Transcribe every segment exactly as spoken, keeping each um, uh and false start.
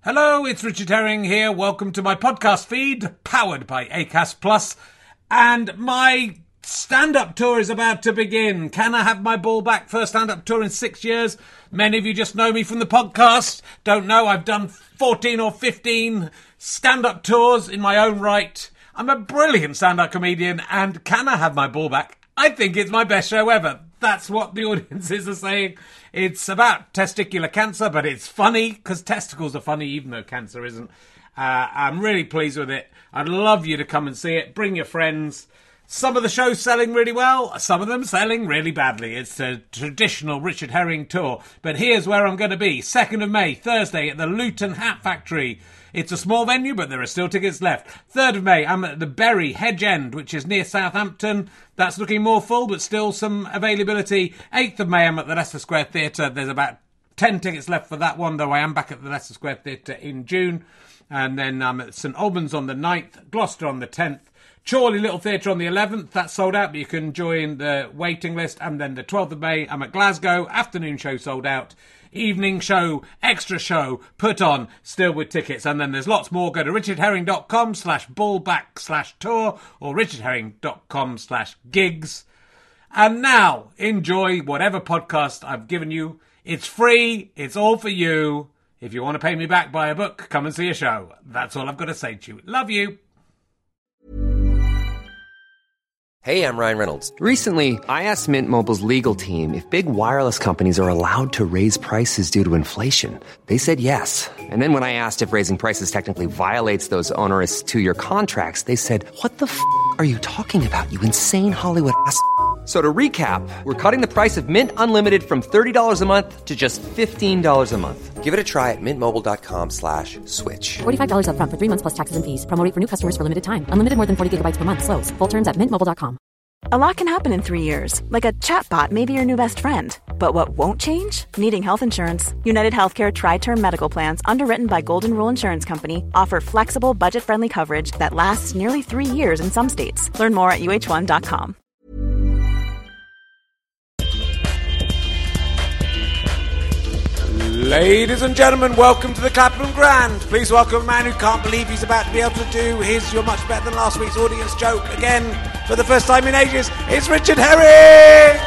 Hello, it's Richard Herring here. Welcome to my podcast feed, powered by Acast Plus. And my stand-up tour is about to begin. Can I have my ball back? First stand-up tour in six years. Many of you just know me from the podcast. Don't know, I've done fourteen or fifteen stand-up tours in my own right. I'm a brilliant stand-up comedian, and can I have my ball back? I think it's my best show ever. That's what the audiences are saying. It's about testicular cancer, but it's funny, because testicles are funny, even though cancer isn't. Uh, I'm really pleased with it. I'd love you to come and see it. Bring your friends. Some of the shows selling really well, some of them selling really badly. It's a traditional Richard Herring tour. But here's where I'm going to be. second of May, Thursday, at the Luton Hat Factory. It's a small venue, but there are still tickets left. third of May, I'm at the Bury Hedge End, which is near Southampton. That's looking more full, but still some availability. eighth of May, I'm at the Leicester Square Theatre. There's about ten tickets left for that one, though I am back at the Leicester Square Theatre in June. And then I'm at St Albans on the ninth, Gloucester on the tenth. Chorley Little Theatre on the eleventh, that's sold out, but you can join the waiting list. And then the twelfth of May, I'm at Glasgow, afternoon show sold out. Evening show, extra show, put on, still with tickets. And then there's lots more. Go to richardherring.com slash ballback slash tour or richardherring.com slash gigs. And now, enjoy whatever podcast I've given you. It's free, it's all for you. If you want to pay me back, buy a book, come and see a show. That's all I've got to say to you. Love you. Hey, I'm Ryan Reynolds. Recently, I asked Mint Mobile's legal team if big wireless companies are allowed to raise prices due to inflation. They said yes. And then when I asked if raising prices technically violates those onerous two-year contracts, they said, what the f*** are you talking about, you insane Hollywood ass f- So to recap, we're cutting the price of Mint Unlimited from thirty dollars a month to just fifteen dollars a month. Give it a try at mintmobile.com slash switch. forty-five dollars up front for three months plus taxes and fees. Promo rate for new customers for limited time. Unlimited more than forty gigabytes per month. Slows full terms at mint mobile dot com. A lot can happen in three years, like a chatbot may be your new best friend. But what won't change? Needing health insurance. United Healthcare Tri-Term Medical Plans, underwritten by Golden Rule Insurance Company, offer flexible, budget-friendly coverage that lasts nearly three years in some states. Learn more at U H one dot com. Ladies and gentlemen, welcome to the Clapham Grand. Please welcome a man who can't believe he's about to be able to do his You're Much Better Than Last Week's audience joke again for the first time in ages. It's Richard Herring!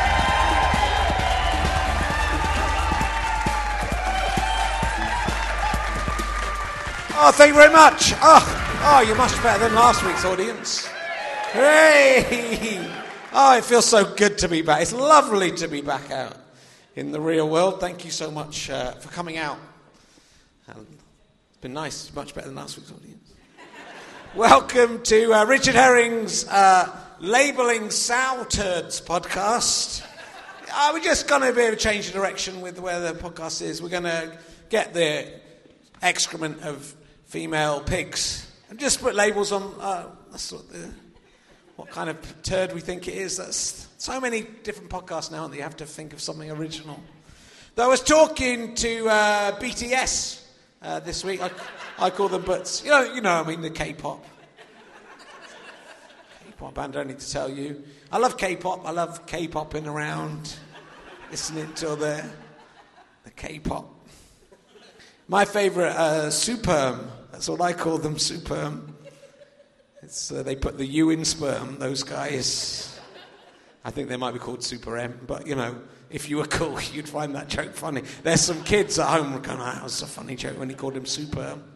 Oh, thank you very much. Oh, oh, you're much better than last week's audience. Hey! Oh, it feels so good to be back. It's lovely to be back out in the real world. Thank you so much uh, for coming out. Um, it's been nice, much better than last week's audience. Welcome to uh, Richard Herring's uh, Labelling Sow Turds podcast. Uh, we're just going to be able to change the direction with where the podcast is. We're going to get the excrement of female pigs and just put labels on uh, that's what, the, what kind of turd we think it is. That's so many different podcasts now that you have to think of something original. Though I was talking to uh, B T S uh, this week. I, I call them butts. You know, you know, I mean the K-pop. K-pop band. I don't need to tell you. I love K-pop. I love K-popping around, listening to the the K-pop. My favourite, uh, Superm. That's what I call them, Superm. It's uh, they put the U in sperm. Those guys. I think they might be called Super M, but, you know, if you were cool, you'd find that joke funny. There's some kids at home going, oh, that was a funny joke when he called him Super M.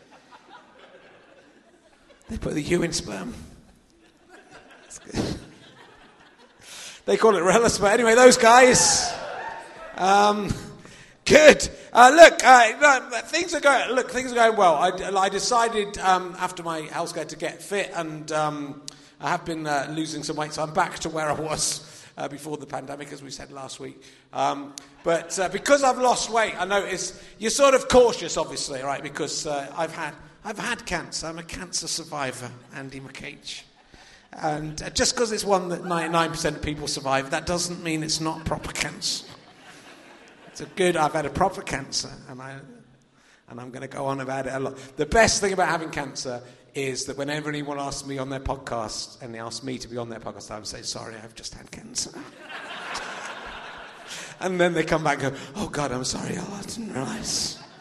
They put the U in sperm. That's good. They call it relish, but anyway, those guys. Um, good. Uh, look, uh, things are going. Look, things are going well. I, I decided um, after my health scare to get fit, and um, I have been uh, losing some weight, so I'm back to where I was uh, before the pandemic, as we said last week. Um, but uh, because I've lost weight, I notice you're sort of cautious, obviously, right? Because uh, I've had I've had cancer. I'm a cancer survivor, Andy McCage. And uh, just because it's one that ninety-nine percent of people survive, that doesn't mean it's not proper cancer. It's a good. I've had a proper cancer, and I and I'm going to go on about it a lot. The best thing about having cancer is that whenever anyone asks me on their podcast, and they ask me to be on their podcast, I would say, sorry, I've just had cancer. And then they come back and go, oh, God, I'm sorry, oh, I didn't realise.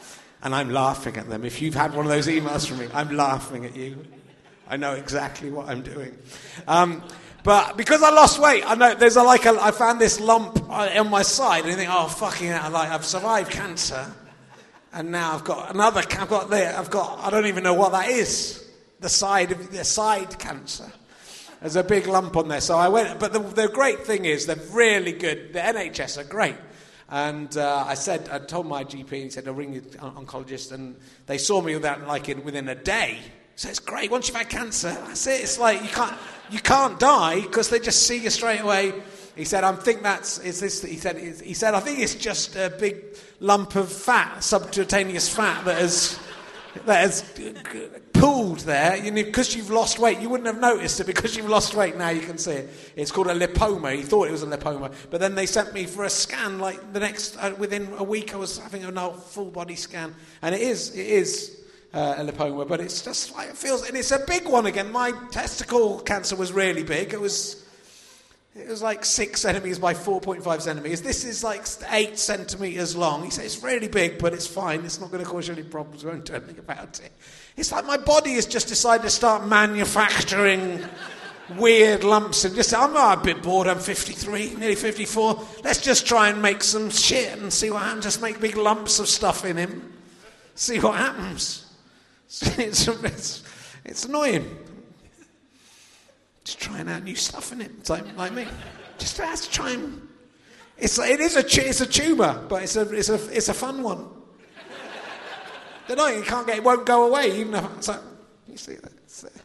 And I'm laughing at them. If you've had one of those emails from me, I'm laughing at you. I know exactly what I'm doing. Um, but because I lost weight, I know there's a, like a, I found this lump on my side, and you think, oh fucking hell, like I've survived cancer, and now I've got another. I've got there. I've got. I don't even know what that is. The side of the side cancer. There's a big lump on there. So I went. But the, the great thing is they're really good. The N H S are great. And uh, I said, I told my G P, and he said, I'll ring the oncologist, and they saw me without, like in, within a day. So it's great. Once you've had cancer, that's it. It's like you can't you can't die because they just see you straight away. He said, I think that's is this. He said, he said, I think it's just a big lump of fat, subcutaneous fat that has that has pooled there. You know, because you've lost weight, you wouldn't have noticed it because you've lost weight. Now you can see it. It's called a lipoma. He thought it was a lipoma, but then they sent me for a scan. Like the next, uh, within a week, I was having a full body scan, and it is, it is. Uh, a lipoma, but it's just like it feels, and it's a big one again. My testicle cancer was really big. It was, it was like six centimeters by four point five centimeters. This is like eight centimeters long. He said it's really big, but it's fine. It's not going to cause you any problems. We won't do anything about it. It's like my body has just decided to start manufacturing weird lumps and just. I'm oh, a bit bored. I'm fifty-three, nearly fifty-four. Let's just try and make some shit and see what happens. Just make big lumps of stuff in him. See what happens. It's, it's, it's annoying. Just trying out new stuff in it. It's like, like me. Just has to try and. It's it is a it's a tumour, but it's a it's a it's a fun one. Don't know. You can't get it. Won't go away. Even if it's like, you see that. It's, uh,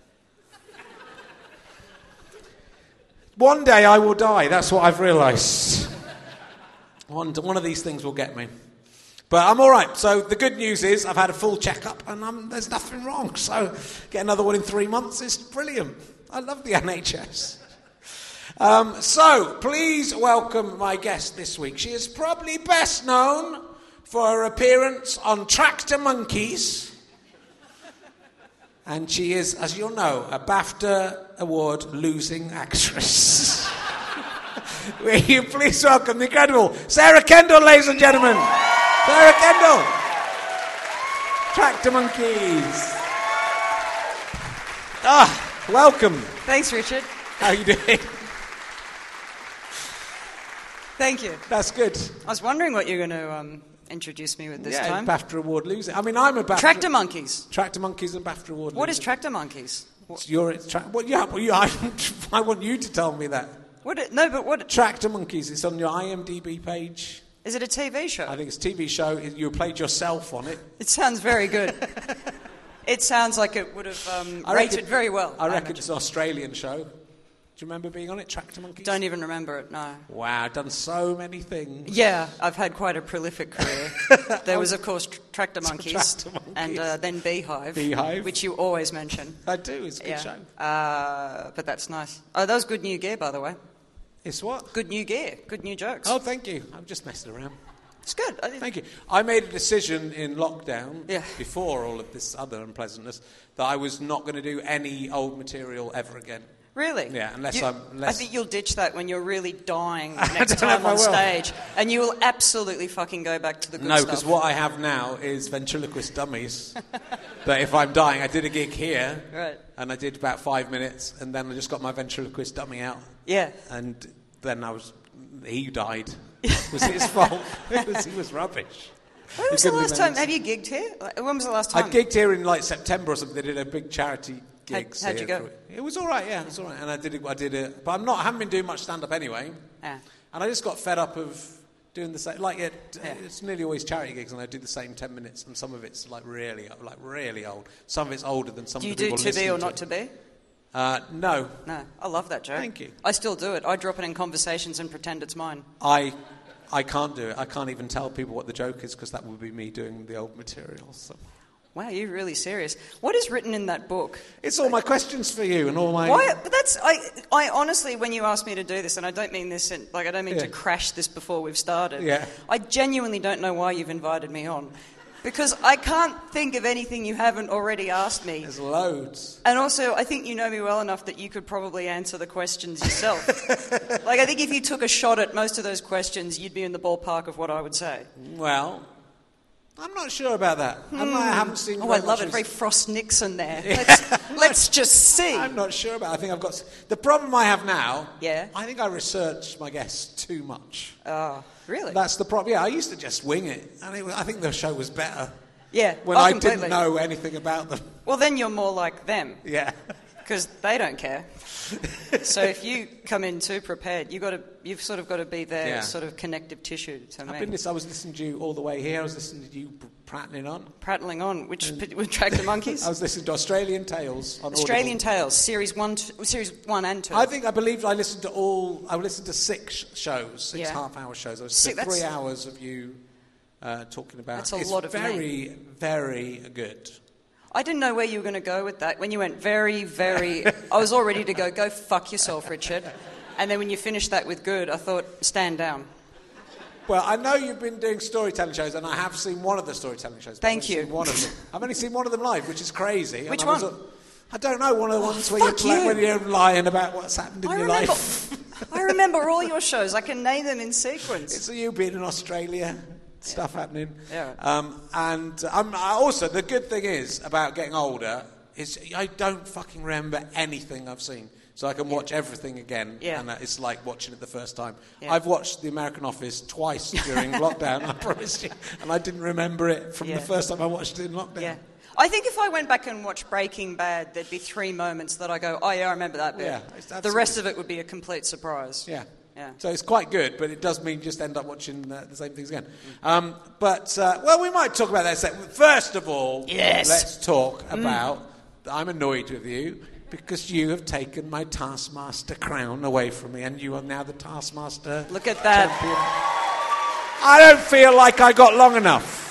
one day I will die. That's what I've realised. One one of these things will get me. But I'm all right. So the good news is I've had a full checkup and I'm, there's nothing wrong. So get another one in three months is brilliant. I love the N H S. Um, so please welcome my guest this week. She is probably best known for her appearance on Tractor Monkeys. And she is, as you'll know, a BAFTA award losing actress. Will you please welcome the incredible Sarah Kendall, ladies and gentlemen. Sarah Kendall, Tractor Monkeys. Ah, welcome. Thanks, Richard. How are you doing? Thank you. That's good. I was wondering what you're going to um, introduce me with this yeah, time. BAFTA award loser. I mean, I'm a BAFTA. Tractor Monkeys. Tractor Monkeys and BAFTA award What loser. is Tractor Monkeys? What? You're tra- well, yeah, well, you, I, I want you to tell me that. What? It, no, but what? Tractor Monkeys. It's on your I M D B page. Is it a T V show? I think it's a T V show. You played yourself on it. It sounds very good. It sounds like it would have um, I rated reckon, very well. I I reckon imagine. it's an Australian show. Do you remember being on it, Tractor Monkeys? Don't even remember it, no. Wow, I've done so many things. Yeah, I've had quite a prolific career. There was, of course, tr- Tractor Monkeys, Tractor Monkeys. and uh, then Beehive, Beehive. which you always mention. I do, it's a good Yeah. show. Uh, but that's nice. Oh, that was good new gear, by the way. It's what? Good new gear, good new jokes. Oh, thank you. I'm just messing around. It's good. I Thank you. I made a decision in lockdown, Yeah. before all of this other unpleasantness, that I was not going to do any old material ever again. Really? Yeah, unless You- I'm less- I think you'll ditch that when you're really dying I next don't know time if I on will. stage, and you will absolutely fucking go back to the good No, stuff. because what I have now is ventriloquist dummies. That if I'm dying, I did a gig here, Right. and I did about five minutes, and then I just got my ventriloquist dummy out, Yeah. and then I was, he died. It was his fault. It was, he was rubbish. When He was the couldn't last be time? managed. Have you gigged here? Like, When was the last I time? gigged here in like September or something. They did a big charity gig. How'd- how'd you go? It was all right, yeah, it was all right. And I did it. I did it, but I'm not. I haven't been doing much stand up anyway. Yeah. And I just got fed up of doing the same. Like it, Yeah. it's nearly always charity gigs, and I do the same ten minutes, and some of it's like really, like really old. Some of it's older than some Do you of the do people to be listening or not to be? Uh, no, No. I love that joke. Thank you. I still do it. I drop it in conversations and pretend it's mine. I, I can't do it. I can't even tell people what the joke is because that would be me doing the old material. So. Wow, you're really serious. What is written in that book? It's all my questions for you and all my. Why? But that's I. I honestly, when you asked me to do this, and I don't mean this in, like I don't mean Yeah. to crash this before we've started. Yeah. I genuinely don't know why you've invited me on, because I can't think of anything you haven't already asked me. There's loads. And also, I think you know me well enough that you could probably answer the questions yourself. Like, I think if you took a shot at most of those questions, you'd be in the ballpark of what I would say. Well, I'm not sure about that. Hmm. I haven't seen. Oh, I love it. Very Frost Nixon there. Let's, let's just see. I'm not sure about it. I think I've got... The problem I have now... Yeah? I think I researched my guests too much. Oh, really? That's the problem. Yeah, I used to just wing it. And it was, I think the show was better. Yeah. When oh, I completely. didn't know anything about them. Well, then you're more like them. Yeah. Because they don't care. So if you come in too prepared, you've got to, you've sort of got to be their yeah. sort of connective tissue to I've me. been this, I was listening to you all the way here. I was listening to you prattling on. Prattling on, which with Tractor Monkeys. I was listening to Australian Tales on Australian Audible. Tales, series one, t- series one and two. I think I believe I listened to all. I listened to six shows, six yeah. half-hour shows. I was Six, three hours of you uh, talking about. That's a it's lot of very, me. very good. I didn't know where you were going to go with that. When you went very, very... I was all ready to go, go fuck yourself, Richard. And then when you finished that with good, I thought, stand down. Well, I know you've been doing storytelling shows, and I have seen one of the storytelling shows. Thank I've you. Seen one of them. I've only seen one of them live, which is crazy. Which and I one? Was, I don't know, one of the oh, ones where you're, you. when you're lying about what's happened in I your remember, life. I remember all your shows. I can name them in sequence. It's you being in Australia... Stuff yeah. happening. Yeah. Um, and um, also, the good thing is about getting older is I don't fucking remember anything I've seen. So I can watch yeah. everything again. Yeah. And uh, it's like watching it the first time. Yeah. I've watched The American Office twice during lockdown, I promise you. And I didn't remember it from yeah. the first time I watched it in lockdown. Yeah. I think if I went back and watched Breaking Bad, there'd be three moments that I go, oh, yeah, I remember that bit. Yeah, the rest of it would be a complete surprise. Yeah. Yeah. So it's quite good, but it does mean you just end up watching uh, the same things again. Um, but, uh, well, we might talk about that in a second. First of all, yes. let's talk about, mm. I'm annoyed with you because you have taken my Taskmaster crown away from me, and you are now the Taskmaster Look at that. champion. I don't feel like I got long enough.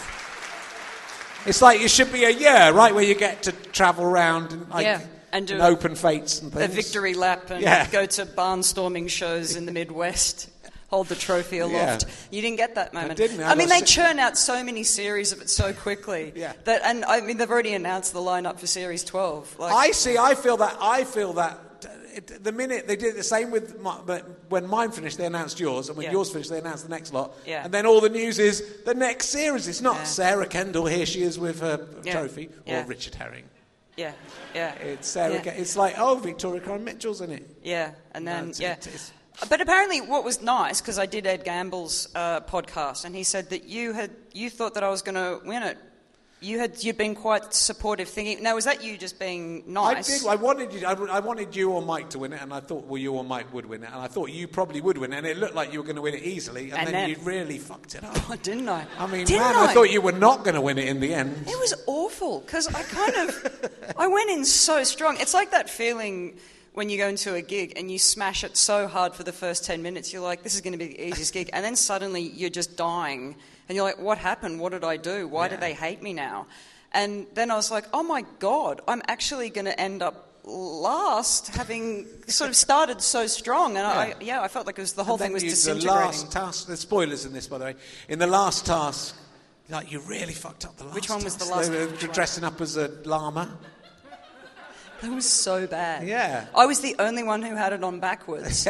It's like you should be a year, right, where you get to travel around and like... Yeah. And do and open fates and things. A victory lap and yeah. go to barnstorming shows in the Midwest, hold the trophy aloft. Yeah. You didn't get that moment. I didn't. I, I mean, they si- churn out so many series of it so quickly. yeah. That, and I mean, they've already announced the lineup for Series twelve. Like, I see. I feel that. I feel that. It, the minute they did the same with my, when mine finished, they announced yours, and when yeah. yours finished, they announced the next lot. Yeah. And then all the news is the next series. It's not yeah. Sarah Kendall. Here she is with her yeah. trophy, yeah. or Richard Herring. Yeah, yeah. It's Sarah. Yeah. It's like, oh, Victoria Coren Mitchell's in it. Yeah, and then no, it's, yeah. It's, it's, but apparently, what was nice, because I did Ed Gamble's uh, podcast, and he said that you had you thought that I was going to win it. You had you'd been quite supportive, thinking. Now, was that you just being nice? I did. I wanted you. I, I wanted you or Mike to win it, and I thought, well, you or Mike would win it, and I thought you probably would win it, and it looked like you were going to win it easily, and, and then, then you really fucked it up. Oh, didn't I? I mean, didn't man, I? I thought you were not going to win it in the end. It was awful because I kind of I went in so strong. It's like that feeling when you go into a gig and you smash it so hard for the first ten minutes. You're like, this is going to be the easiest gig, and then suddenly you're just dying, and you're like, what happened? What did I do? Why yeah. do they hate me now? And then I was like, oh my God, I'm actually going to end up last, having sort of started so strong. And yeah, I, yeah, I felt like it was the whole thing was you, disintegrating. The last task, there's spoilers in this, by the way. In the last task, like you really fucked up the last Which one was task. the last They were one? dressing up as a llama. That was so bad. Yeah. I was the only one who had it on backwards.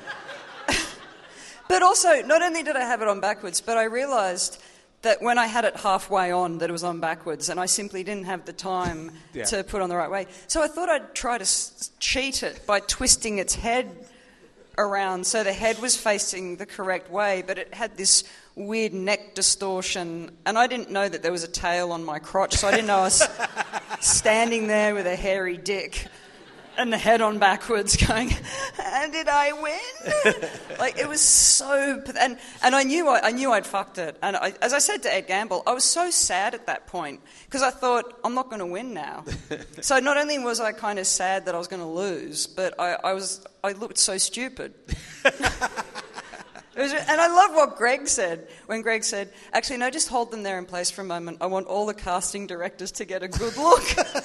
But also, not only did I have it on backwards, but I realised that when I had it halfway on, that it was on backwards, and I simply didn't have the time yeah. to put on the right way. So I thought I'd try to s- cheat it by twisting its head around so the head was facing the correct way, but it had this weird neck distortion, and I didn't know that there was a tail on my crotch, so I didn't know I was standing there with a hairy dick and the head on backwards going, and did I win? Like, it was so... And, and I knew I, I knew I'd fucked it. And I, as I said to Ed Gamble, I was so sad at that point because I thought, I'm not going to win now. So not only was I kind of sad that I was going to lose, but I, I was I looked so stupid. It was, and I love what Greg said, when Greg said, actually, no, just hold them there in place for a moment. I want all the casting directors to get a good look.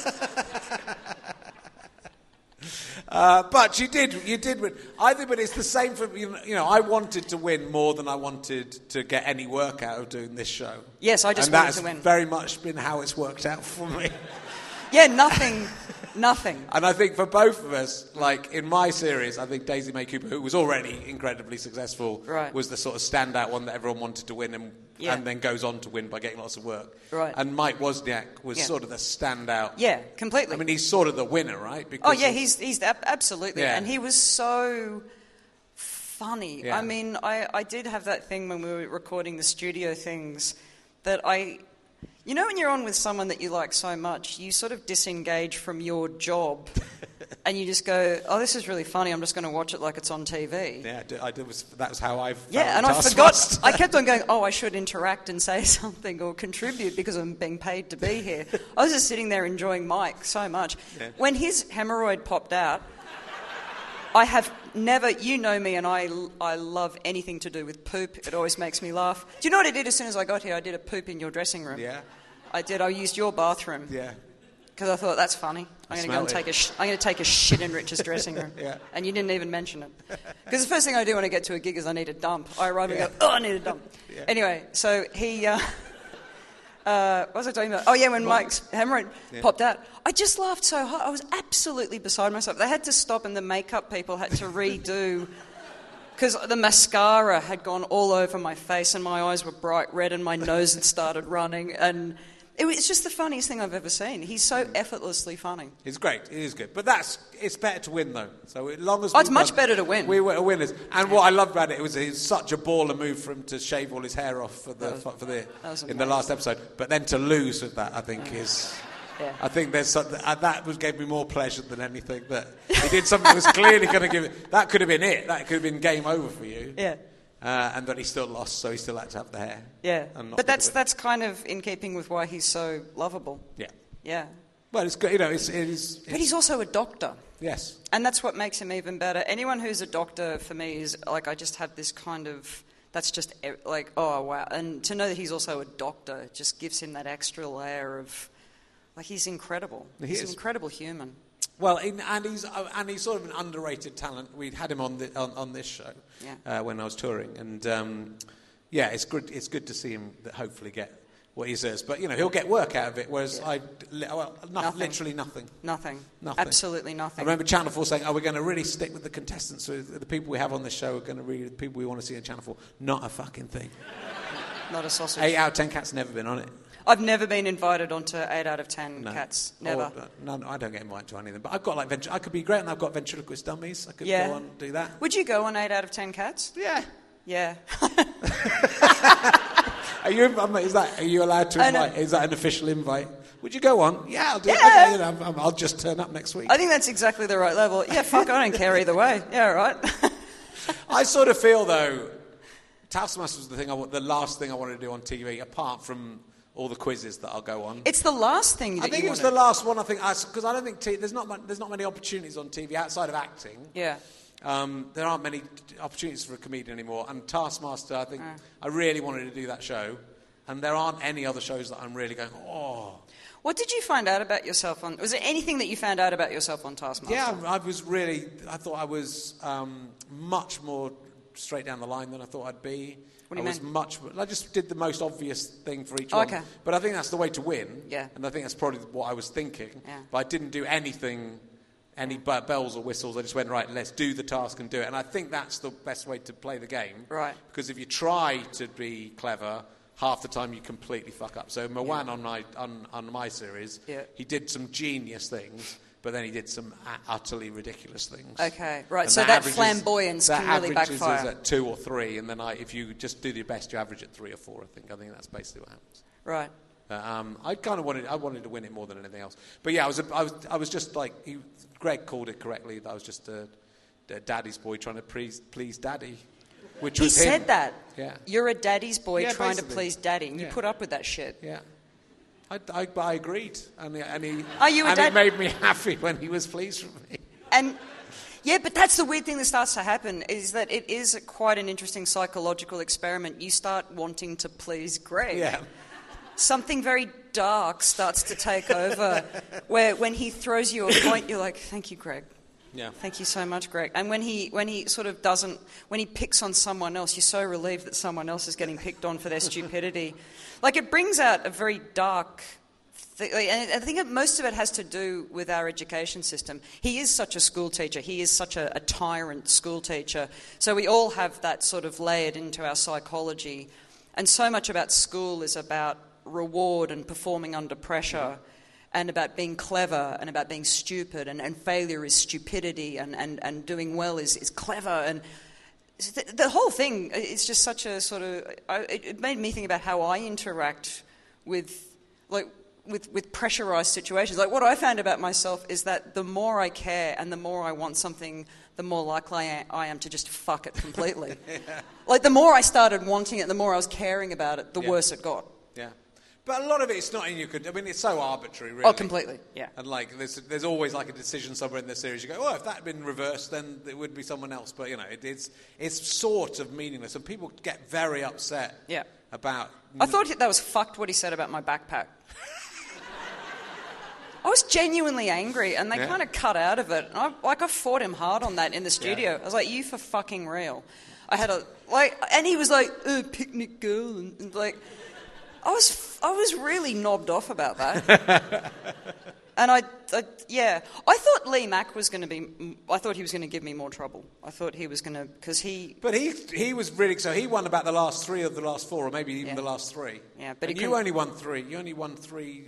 Uh, but you did, you did win. I think, but it's the same for you know, you know. I wanted to win more than I wanted to get any work out of doing this show. Yes, I just and wanted that's to win. Very much been how it's worked out for me. Yeah, nothing, nothing. And I think for both of us, like in my series, I think Daisy May Cooper, who was already incredibly successful, right. was the sort of standout one that everyone wanted to win, and Yeah. and then goes on to win by getting lots of work. Right. And Mike Wozniak was Yeah. sort of the standout. Yeah, completely. I mean, he's sort of the winner, right? Because oh, yeah, of- he's, he's ab- absolutely. Yeah. And he was so funny. Yeah. I mean, I, I did have that thing when we were recording the studio things that I... You know when you're on with someone that you like so much, you sort of disengage from your job and you just go, oh, this is really funny, I'm just going to watch it like it's on T V. Yeah, I did, I did, was, that was how I felt. Yeah, and I forgot, I kept on going, oh, I should interact and say something or contribute because I'm being paid to be here. I was just sitting there enjoying Mike so much. Yeah. When his hemorrhoid popped out, I have never, you know me, and I, I love anything to do with poop. It always makes me laugh. Do you know what I did as soon as I got here? I did a poop in your dressing room. Yeah. I did. I used your bathroom. Yeah. Because I thought, that's funny. I'm going to go and smell take a sh- I'm going to take a shit in Rich's dressing room. Yeah. And you didn't even mention it. Because the first thing I do when I get to a gig is I need a dump. I arrive and go, oh, I need a dump. Yeah. Anyway, so he... Uh, Uh, what was I talking about? Oh, yeah, when Mike's hemorrhoid Yeah. popped out. I just laughed so hard. I was absolutely beside myself. They had to stop and the makeup people had to redo because the mascara had gone all over my face and my eyes were bright red and my nose had started running. And it was just the funniest thing I've ever seen. He's so effortlessly funny. It's great. It is good. But that's it's better to win, though. So as long as Oh, it's we much won, better to win. We were winners. And what I loved about it, it was, it was such a baller move for him to shave all his hair off for the was- for the that was in the amazing. last episode. But then to lose with that, I think is. Yeah. I think there's something uh, that was gave me more pleasure than anything. That he did something that was clearly going to give it. That could have been it. That could have been game over for you. Yeah. Uh, and that he still lost, so he still had to have the hair. Yeah. and not But get that's the win. that's kind of in keeping with why he's so lovable. Yeah. Yeah. Well, it's good. You know, it's it is. But he's also a doctor. Yes. And that's what makes him even better. Anyone who's a doctor, for me, is like, I just have this kind of, that's just e- like, oh, wow. And to know that he's also a doctor just gives him that extra layer of, like, he's incredible. He he's is. an incredible human. Well, in, and he's uh, and he's sort of an underrated talent. We had him on the, on, on this show Yeah. uh, when I was touring, and um, yeah, it's good. It's good to see him that hopefully get what he deserves. But you know, he'll get work out of it. Whereas Yeah. I, li- well, no, Nothing. literally nothing. Nothing. Nothing. Absolutely I nothing. remember Channel four saying, "Oh, we're going to really stick with the contestants. So the people we have on this show are going to really the people we want to see on Channel four." Not a fucking thing. Not a sausage. Eight out of ten cats never been on it. I've never been invited onto eight out of ten No. cats. Never. Or, uh, no, no, I don't get invited to anything. But I've got like ventri- I could be great, and I've got ventriloquist dummies. I could Yeah. go on and do that. Would you go on eight out of ten cats? Yeah. Yeah. Are you? um, Is that? Are you allowed to I know. invite? Is that an official invite? Would you go on? Yeah, I'll do Yeah. it. Okay, then I'm- I'll just turn up next week. I think that's exactly the right level. Yeah, fuck, I don't care either way. Yeah, all right. I sort of feel though, Taskmaster was the thing. I want, the last thing I wanted to do on T V, apart from all the quizzes that I'll go on. It's the last thing that I think you it was wanna- the last one. I think because I don't think t- there's not mu- there's not many opportunities on T V outside of acting. Yeah. Um, there aren't many t- opportunities for a comedian anymore. And Taskmaster, I think I really wanted to do that show, and there aren't any other shows that I'm really going. Oh, What did you find out about yourself on... Was there anything that you found out about yourself on Taskmaster? yeah, I was really. I thought I was um, much more straight down the line than I thought I'd be. What do I you was mean? much. I just did the most obvious thing for each Oh, one. okay. But I think that's the way to win. Yeah. And I think that's probably what I was thinking. Yeah. But I didn't do anything, any b- bells or whistles. I just went, right, let's do the task and do it. And I think that's the best way to play the game. Right. Because if you try to be clever, half the time you completely fuck up. So Moan on my on, on my series, Yeah. he did some genius things, but then he did some a- utterly ridiculous things. Okay, right, And so that averages- flamboyance that can really averages backfire. is at two or three, and then I, if you just do your best, you average at three or four. I think. I think that's basically what happens. Right. But, um, I kind of wanted. I wanted to win it more than anything else. But yeah, I was. A, I was. I was just like he, Greg called it correctly. That I was just a, a daddy's boy trying to please, please daddy. Which He was him. said that. Yeah. You're a daddy's boy Yeah, trying to basically. please daddy, and you Yeah. put up with that shit. Yeah. I, I, but I agreed, and, he- and he Are you a and dad- it made me happy when he was pleased with me. And yeah, but that's the weird thing that starts to happen is that it is quite an interesting psychological experiment. You start wanting to please Greg. Yeah. Something very dark starts to take over, where when he throws you a point, you're like, "Thank you, Greg. Yeah. Thank you so much, Greg." And when he when he sort of doesn't, when he picks on someone else, you're so relieved that someone else is getting picked on for their stupidity. Like it brings out a very dark. Th- and I think that most of it has to do with our education system. He is such a school teacher. He is such a, a tyrant school teacher. So we all have that sort of layered into our psychology. And so much about school is about reward and performing under pressure, and about being clever and about being stupid, and, and failure is stupidity, and, and, and doing well is, is clever. And the, the whole thing is just such a sort of... I, it made me think about how I interact with, like, with, with pressurised situations. Like, what I found about myself is that the more I care and the more I want something, the more likely I am to just fuck it completely. yeah. Like, the more I started wanting it, the more I was caring about it, the yeah. worse it got. Yeah. But a lot of it, it's not in your... I mean, it's so arbitrary, really. Oh, completely, yeah. And, like, there's, there's always, like, a decision somewhere in the series. You go, oh, if that had been reversed, then it would be someone else. But, you know, it, it's it's sort of meaningless. And people get very upset yeah. about... I thought that was fucked what he said about my backpack. I was genuinely angry, and they yeah. kind of cut out of it. And I, like, I fought him hard on that in the studio. Yeah. I was like, you for fucking real. I had a... like, and he was like, oh, picnic girl, and, and like... I was I was really knobbed off about that, and I, I yeah I thought Lee Mack was going to be I thought he was going to give me more trouble. I thought he was going to because he but he he was really so he won about the last three of the last four, or maybe even yeah. the last three. Yeah, but and you only won three. You only won three.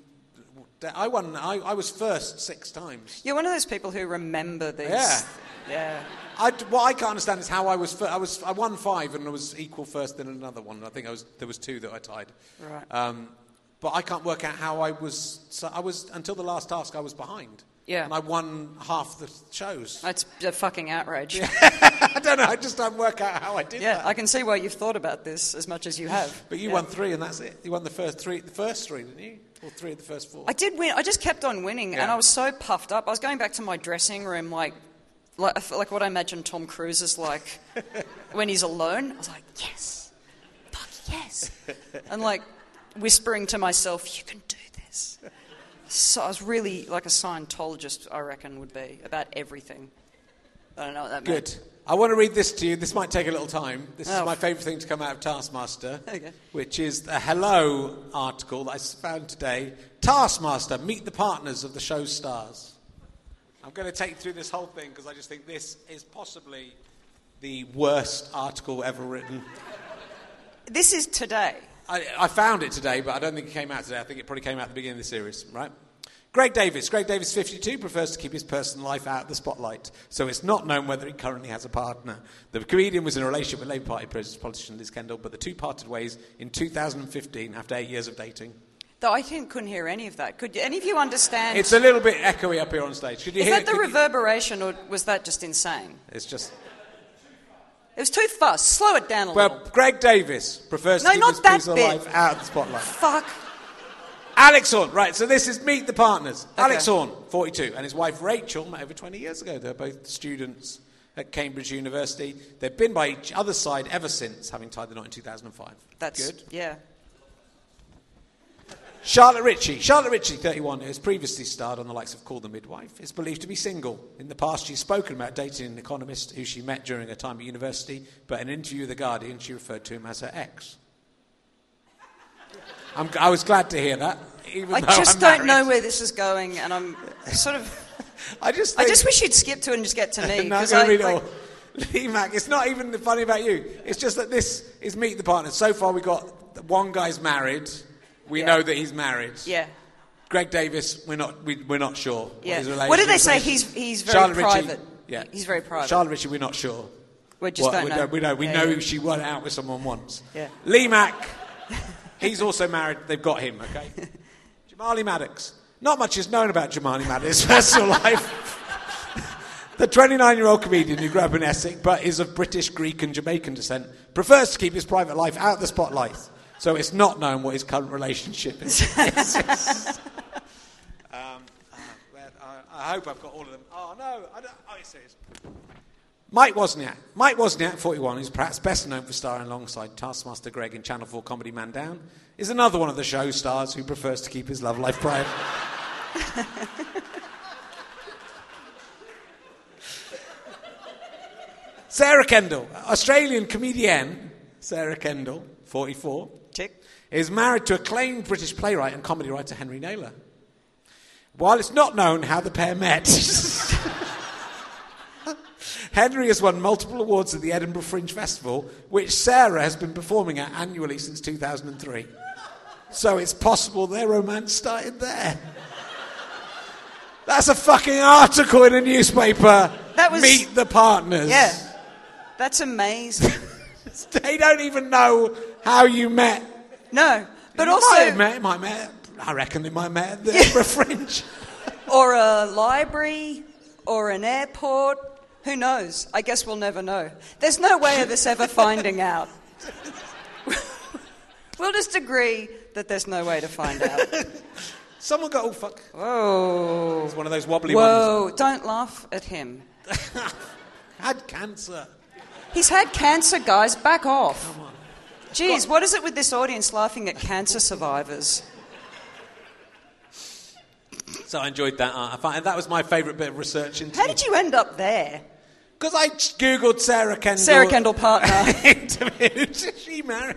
I won. I, I was first six times. You're one of those people who remember these. Yeah. Yeah. I, what I can't understand is how I was. Fir- I was. I won five, and I was equal first in another one. I think I was. There was two that I tied. Right. Um, but I can't work out how I was. So I was until the last task. I was behind. Yeah. And I won half the shows. That's a fucking outrage. Yeah. I don't know. I just don't work out how I did yeah, that. Yeah, I can see why you've thought about this as much as you have. But you yeah. won three, and that's it. You won the first three. The first three, didn't you? Or three of the first four. I did win. I just kept on winning, yeah. and I was so puffed up. I was going back to my dressing room, like. Like, like what I imagine Tom Cruise is like when he's alone. I was like, yes, fuck yes. And like whispering to myself, you can do this. So I was really like a Scientologist, I reckon, would be about everything. I don't know what that Good. meant. I want to read this to you. This might take a little time. This oh. is my favourite thing to come out of Taskmaster, okay. which is a Hello article that I found today. Taskmaster, meet the partners of the show's stars. I'm going to take you through this whole thing because I just think this is possibly the worst article ever written. This is today. I, I found it today, but I don't think it came out today. I think it probably came out at the beginning of the series, right? Greg Davis. Greg Davis, fifty-two, prefers to keep his personal life out of the spotlight, so it's not known whether he currently has a partner. The comedian was in a relationship with Labour Party politician Liz Kendall, but the two parted ways in two thousand fifteen after eight years of dating. Though I think, couldn't hear any of that. Could any of you understand? It's a little bit echoey up here on stage. Could you Is hear that the reverberation, you... or was that just insane? It's just... It was too fast. Slow it down a well, little. Well, Greg Davis prefers no, to keep his personal bit. life out of the spotlight. Fuck. Alex Horne. Right, so this is Meet the Partners. Okay. Alex Horne, forty-two, and his wife Rachel met over twenty years ago. They're both students at Cambridge University. They've been by each other's side ever since, having tied the knot in two thousand five. That's good. Yeah. Charlotte Ritchie. Charlotte Ritchie, thirty-one, who has previously starred on the likes of Call the Midwife, is believed to be single. In the past, she's spoken about dating an economist who she met during her time at university, but in an interview with The Guardian, she referred to him as her ex. I'm, I was glad to hear that, even I though just I'm don't married. know where this is going, and I'm sort of... I just think... I just wish you'd skip to it and just get to me. No, I'm going to read it all. Lee Mack, it's not even funny about you. It's just that this is Meet the Partners. So far, we got one guy's married... We yeah. know that he's married. Yeah. Greg Davis, we're not we, we're not sure. Yeah. What, his relationship what did they is. say? He's he's very Charlotte private. Ritchie, yeah. He's very private. Charlotte Ritchie, we're not sure. We just what, don't we know. know. We know. We yeah, know yeah. she went out with someone once. Yeah. Lee Mack, he's also married. They've got him. Okay. Jamali Maddox. Not much is known about Jamali Maddox's personal life. The twenty-nine-year-old comedian who grew up in Essex, but is of British, Greek, and Jamaican descent, prefers to keep his private life out of the spotlight. So it's not known what his current relationship is. um, uh, I hope I've got all of them. Oh, no. I don't, oh, it says. Mike Wozniak. Mike Wozniak, forty-one, who's perhaps best known for starring alongside Taskmaster Greg in Channel four comedy Man Down, is another one of the show stars who prefers to keep his love life private. Sarah Kendall, Australian comedian Sarah Kendall, forty-four. Tick. Is married to acclaimed British playwright and comedy writer Henry Naylor. While it's not known how the pair met, Henry has won multiple awards at the Edinburgh Fringe Festival, which Sarah has been performing at annually since two thousand three. So it's possible their romance started there. That's a fucking article in a newspaper. That was... Meet the partners. Yeah. That's amazing. They don't even know how you met. No, but you also... Might have met, might have met, I reckon they might have met at the Edinburgh Fringe. Or a library, or an airport. Who knows? I guess we'll never know. There's no way of us ever finding out. We'll just agree that there's no way to find out. Someone go, oh, fuck. Whoa. It's one of those wobbly Whoa, ones. don't laugh at him. Had cancer. He's had cancer, guys. Back off. Come on. Jeez, what is it with this audience laughing at cancer survivors? So I enjoyed that. Uh, I find, that was my favourite bit of research into. How did you end up there? Because I just googled Sarah Kendall. Sarah Kendall partner. Interview. Did she marry?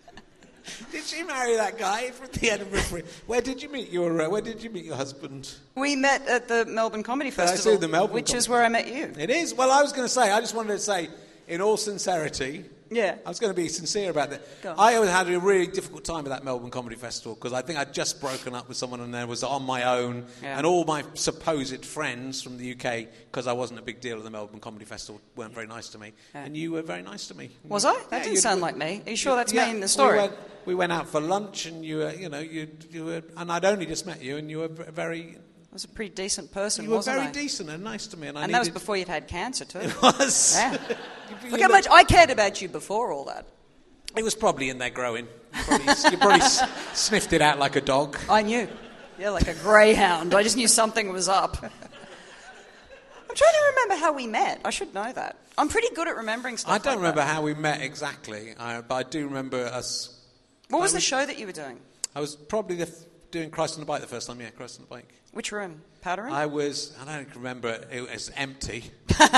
Did she marry that guy from the Edinburgh Fringe? Where did you meet your uh, Where did you meet your husband? We met at the Melbourne Comedy Festival. I see the Melbourne which Com- is where I met you. It is. Well, I was going to say. I just wanted to say, in all sincerity. Yeah. I was going to be sincere about that. Go on. I had a really difficult time at that Melbourne Comedy Festival because I think I'd just broken up with someone and I was on my own. Yeah. And all my supposed friends from the U K, because I wasn't a big deal at the Melbourne Comedy Festival, weren't very nice to me. Yeah. And you were very nice to me. Was I? That Yeah, didn't you- sound like me. Are you sure that's yeah, me in the story? We went, we went out for lunch and you were, you know, you, you were, and I'd only just met you and you were very... I was a pretty decent person, You were wasn't very I? decent and nice to me. And, I And that was needed- before you'd had cancer, too. It was. Yeah. You- Look you how much I cared about you before all that. It was probably in there growing. You probably, you probably s- sniffed it out like a dog. I knew. Yeah, like a greyhound. I just knew something was up. I'm trying to remember how we met. I should know that. I'm pretty good at remembering stuff I don't like remember that. how we met exactly, I, but I do remember us... What was I the was- show that you were doing? I was probably the f- doing Christ on the Bike the first time, yeah, Christ on the Bike. Which room? Powder room? I was, I don't remember, it was empty. Oh,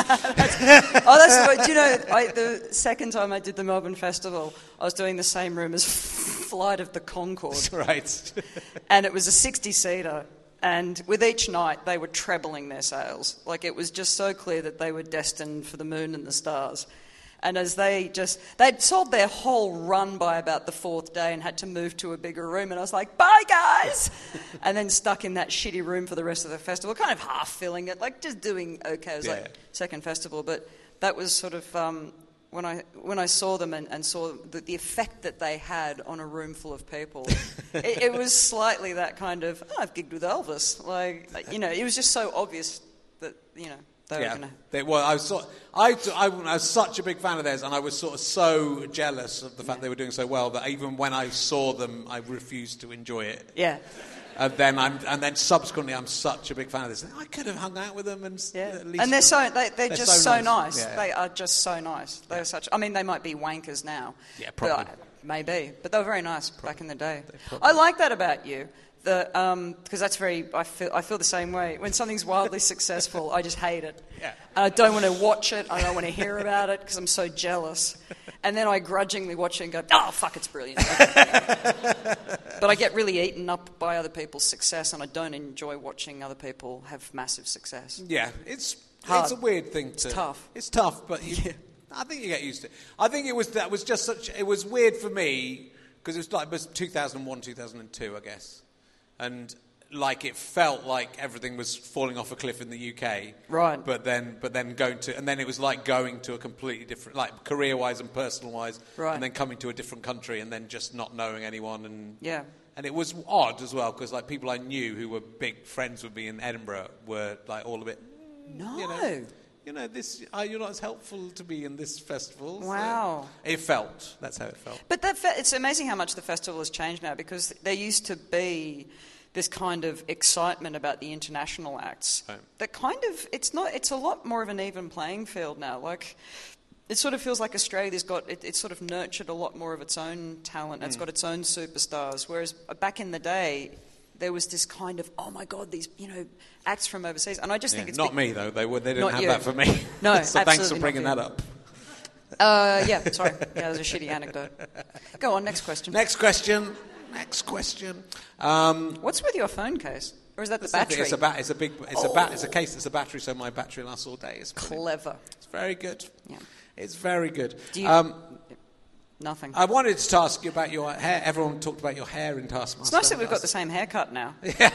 that's the way. Do you know, I, the second time I did the Melbourne Festival, I was doing the same room as Flight of the Conchord. Right. And it was a sixty-seater. And with each night, they were trebling their sales. Like, it was just so clear that they were destined for the moon and the stars. And as they just, they'd sold their whole run by about the fourth day and had to move to a bigger room. And I was like, bye, guys! And then stuck in that shitty room for the rest of the festival, kind of half filling it, like just doing okay. It was Yeah. like second festival. But that was sort of, um, when I when I saw them and, and saw the, the effect that they had on a room full of people, it, it was slightly that kind of, oh, I've gigged with Elvis. Like, you know, it was just so obvious that, you know, they Yeah, were going to... they, well, I was, sort, I, I, I was such a big fan of theirs, and I was sort of so jealous of the fact they were doing so well that even when I saw them, I refused to enjoy it. Yeah. And then I'm, and then subsequently, I'm such a big fan of this. I could have hung out with them and s- Yeah, at least. and they're so they, they're, they're just so so nice. nice. Yeah, yeah. They are just so nice. They're such. I mean, they might be wankers now. Yeah, but probably. I- maybe, but they were very nice back in the day. I like that about you. The um, because that's very. I feel I feel the same way. When something's wildly successful, I just hate it. Yeah. And I don't want to watch it. I don't want to hear about it because I'm so jealous. And then I grudgingly watch it and go, oh fuck, it's brilliant. But I get really eaten up by other people's success, and I don't enjoy watching other people have massive success. Yeah, it's Hard. it's a weird thing to. It's tough. It's tough, but you, Yeah. I think you get used to it. I think it was that was just such. It was weird for me because it was like it was two thousand one, two thousand two, I guess, and like it felt like everything was falling off a cliff in the U K. Right. But then, but then going to, and then it was like going to a completely different, like career-wise and personal-wise, Right. and then coming to a different country, and then just not knowing anyone, and Yeah. and it was odd as well because like people I knew who were big friends with me in Edinburgh were like all a bit. No. You know, you know this. Uh, you're not as helpful to me in this festival. so- Wow. It felt. That's how it felt. But that fe- it's amazing how much the festival has changed now, because there used to be this kind of excitement about the international acts. Right. That kind of, it's not, it's a lot more of an even playing field now. Like, it sort of feels like Australia's got, it, it's sort of nurtured a lot more of its own talent. It's got its own superstars. Whereas back in the day, there was this kind of, oh my God, these, you know, acts from overseas. And I just Yeah, think it's... not be- me though. They were. They didn't Not have you. that for me. No, so thanks for absolutely bringing not that you. up. Uh, yeah, sorry. Yeah, that was a shitty anecdote. Go on, next question. Next question. Next question. Um, What's with your phone case? Or is that the That's nothing. battery? It's a ba- It's a big. It's Oh. a bat. It's a case that's a battery, so my battery lasts all day. It's brilliant. Clever. It's very good. Yeah. It's very good. Do you, um, nothing. I wanted to ask you about your hair. Everyone talked about your hair in Taskmaster. It's nice that we've got the same haircut now. Yeah.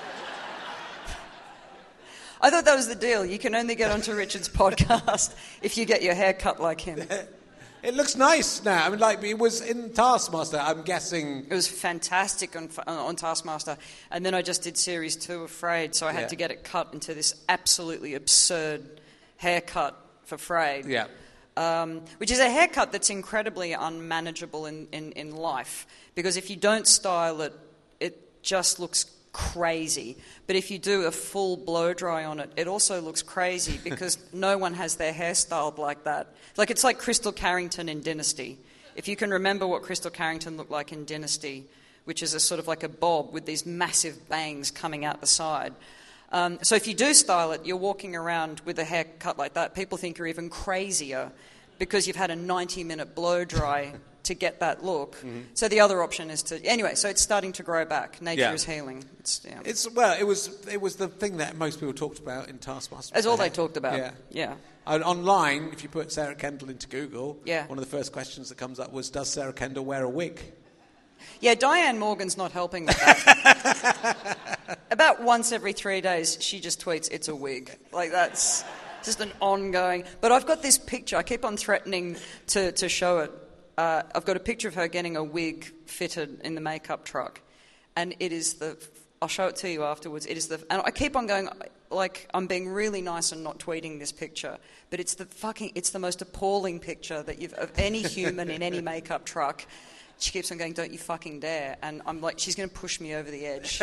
I thought that was the deal. You can only get onto Richard's podcast if you get your hair cut like him. It looks nice now. I mean, like, it was in Taskmaster, I'm guessing. It was fantastic on, on Taskmaster. And then I just did series two, Afraid, so I had Yeah. to get it cut into this absolutely absurd haircut for Frayed. Yeah. Um, which is a haircut that's incredibly unmanageable in, in, in life. Because if you don't style it, it just looks crazy. But if you do a full blow dry on it, it also looks crazy because no one has their hair styled like that. Like, it's like Crystal Carrington in Dynasty. If you can remember what Crystal Carrington looked like in Dynasty, which is a sort of like a bob with these massive bangs coming out the side. Um, so if you do style it, you're walking around with a haircut like that. People think you're even crazier because you've had a ninety-minute blow dry to get that look. Mm-hmm. So the other option is to... Anyway, so it's starting to grow back. Nature Yeah. is healing. It's, yeah. It's well, it was it was the thing that most people talked about in Taskmaster. That's all they talked about. Yeah. Yeah. And online, if you put Sarah Kendall into Google, Yeah. one of the first questions that comes up was, does Sarah Kendall wear a wig? Yeah, Diane Morgan's not helping with that. About once every three days, she just tweets, it's a wig. Like, that's just an ongoing... But I've got this picture. I keep on threatening to, to show it. Uh, I've got a picture of her getting a wig fitted in the makeup truck. And it is the... I'll show it to you afterwards. It is the... And I keep on going, like, I'm being really nice and not tweeting this picture. But it's the fucking... It's the most appalling picture that you've... of any human in any makeup truck. She keeps on going, don't you fucking dare. And I'm like, she's going to push me over the edge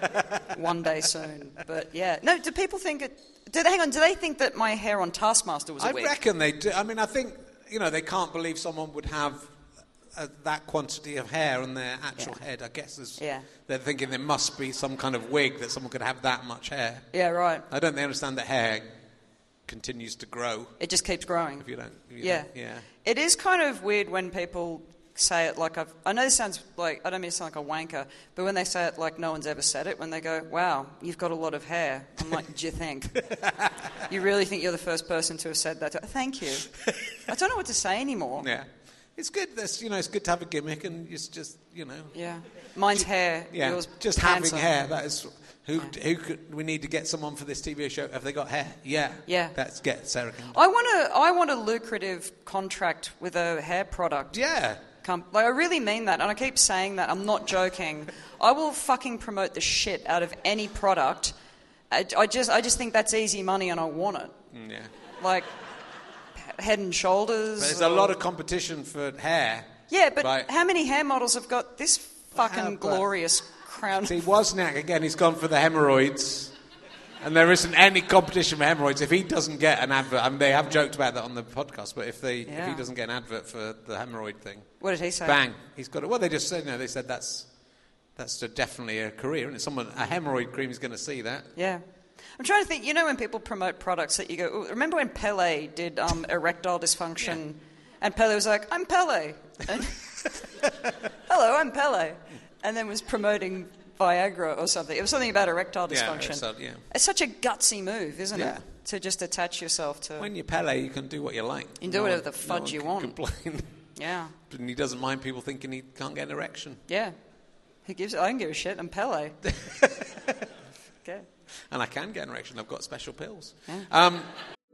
one day soon. But, yeah. No, do people think it... Do they, hang on, do they think that my hair on Taskmaster was a I wig? reckon they do. I mean, I think, you know, they can't believe someone would have uh, that quantity of hair on their actual Yeah. head. I guess there's, Yeah. they're thinking there must be some kind of wig that someone could have that much hair. Yeah, right. I don't they understand that hair continues to grow It just keeps growing. if you don't. If you Yeah. don't- yeah. It is kind of weird when people say it like I've... I know this sounds like... I don't mean to sound like a wanker, but when they say it like no one's ever said it, when they go, wow, you've got a lot of hair, I'm like, do you think? You really think you're the first person to have said that? Thank you. I don't know what to say anymore. Yeah. It's good. That's, you know, it's good to have a gimmick, and it's just, you know. Yeah. Mine's hair, Yeah. yours Just cancer. having hair. That is. Who who could we need to get someone for this T V show? Have they got hair? Yeah. Yeah. Let's get Sarah Kendall. I want a, I want a lucrative contract with a hair product. Yeah. Com- like, I really mean that, and I keep saying that. I'm not joking. I will fucking promote the shit out of any product. I, I just, I just think that's easy money, and I want it. Mm, yeah. Like Head and Shoulders. But there's or- a lot of competition for hair. Yeah, but Like- how many hair models have got this fucking have, but- glorious crown? See, Wozniak again. He's gone for the hemorrhoids, and there isn't any competition for hemorrhoids. If he doesn't get an advert, I mean, they have joked about that on the podcast. But if they, if Yeah. he doesn't get an advert for the hemorrhoid thing, What did he say? bang, he's got it. Well, they just said, no, they said that's that's a, definitely a career, and someone a hemorrhoid cream is going to see that. Yeah. I'm trying to think, you know when people promote products that you go, "Ooh," remember when Pele did um, erectile dysfunction, Yeah. and Pele was like, I'm Pele. And, hello, I'm Pele. And then was promoting Viagra or something. It was something about erectile Yeah, dysfunction. so, yeah. It's such a gutsy move, isn't Yeah. it? To just attach yourself to... When you're Pele, you can do what you like. You can do No whatever one- the fudge no one you can want. Complain. Yeah, And he doesn't mind people thinking he can't get an erection. yeah. Who gives... I don't give a shit. I'm Pele. Okay. And I can get an erection. I've got special pills. Yeah. Um,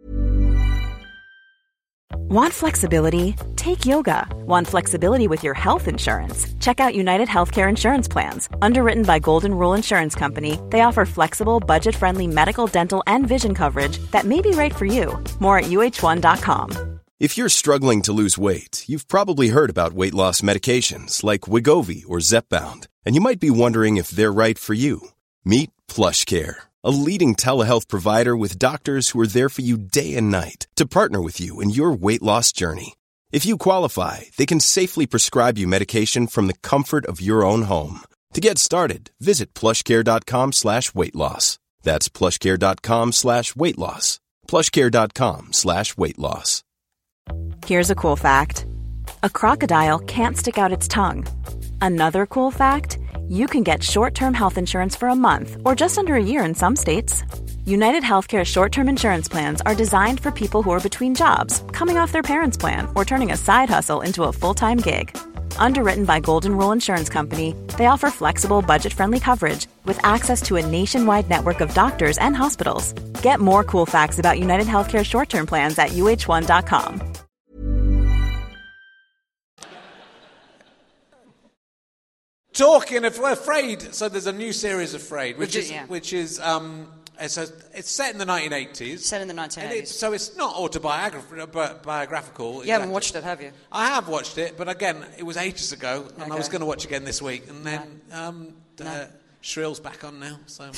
Want flexibility? Take yoga. Want flexibility with your health insurance? Check out United Healthcare Insurance Plans. Underwritten by Golden Rule Insurance Company, they offer flexible, budget-friendly medical, dental, and vision coverage that may be right for you. More at U H one dot com. If you're struggling to lose weight, you've probably heard about weight loss medications like Wegovy or Zepbound, and you might be wondering if they're right for you. Meet PlushCare, a leading telehealth provider with doctors who are there for you day and night to partner with you in your weight loss journey. If you qualify, they can safely prescribe you medication from the comfort of your own home. To get started, visit plushcare.com slash weight loss. That's plushcare.com slash weight loss. plushcare.com slash weight loss. Here's a cool fact. A crocodile can't stick out its tongue. Another cool fact, you can get short-term health insurance for a month or just under a year in some states. United Healthcare short-term insurance plans are designed for people who are between jobs, coming off their parents' plan, or turning a side hustle into a full-time gig. Underwritten by Golden Rule Insurance Company, they offer flexible, budget-friendly coverage with access to a nationwide network of doctors and hospitals. Get more cool facts about United Healthcare short-term plans at U H one dot com. Talking of Afraid, so there's a new series of Afraid, which Which is- is yeah. which is um, it's, a, it's set in the nineteen eighties. Set in the nineteen eighties. And it, so it's not autobiographical. You haven't watched it, have you? I have watched it, but again, it was ages ago, and I Okay. was going to watch again this week, and then um, No. uh, Shrill's back on now, so.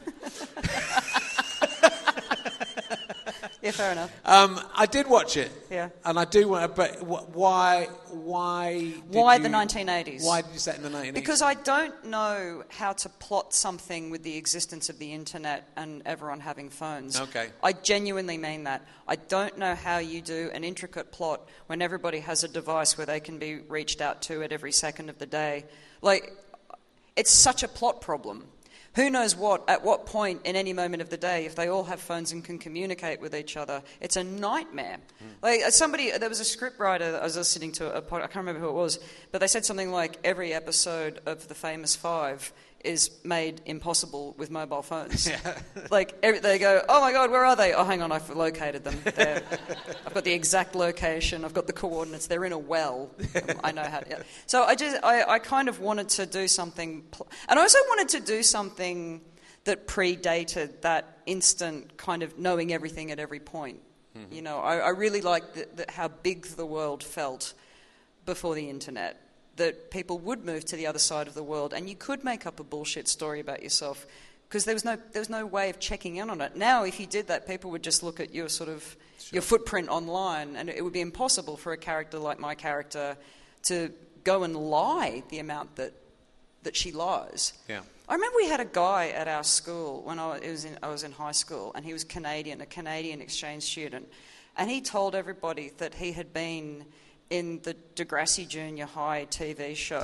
Yeah, fair enough. um, I did watch it. Yeah. And I do want, but wh- why? Why? Did Why you- the nineteen eighties? Why did you set in the nineteen eighties? Because I don't know how to plot something with the existence of the internet and everyone having phones. Okay. I genuinely mean that. I don't know how you do an intricate plot when everybody has a device where they can be reached out to at every second of the day. Like, it's such a plot problem. Who knows what, at what point in any moment of the day, if they all have phones and can communicate with each other, it's a nightmare. Mm. Like somebody, there was a script writer that I was listening to, a pod, I can't remember who it was, but they said something like every episode of The Famous Five is made impossible with mobile phones. Yeah. Like every, they go, oh my God, where are they? Oh, hang on, I've located them. They're, I've got the exact location. I've got the coordinates. They're in a well. I know how to. Yeah. So I just, I, I kind of wanted to do something, pl- and I also wanted to do something that predated that instant kind of knowing everything at every point. Mm-hmm. You know, I, I really liked the, the, how big the world felt before the internet. That people would move to the other side of the world, and you could make up a bullshit story about yourself because there was no there was no way of checking in on it. Now, if you did that, people would just look at your sort of sure. your footprint online, and it would be impossible for a character like my character to go and lie the amount that that she lies. Yeah. I remember we had a guy at our school when I was in I was in high school, and he was Canadian, a Canadian exchange student, and he told everybody that he had been in the Degrassi Junior High T V show,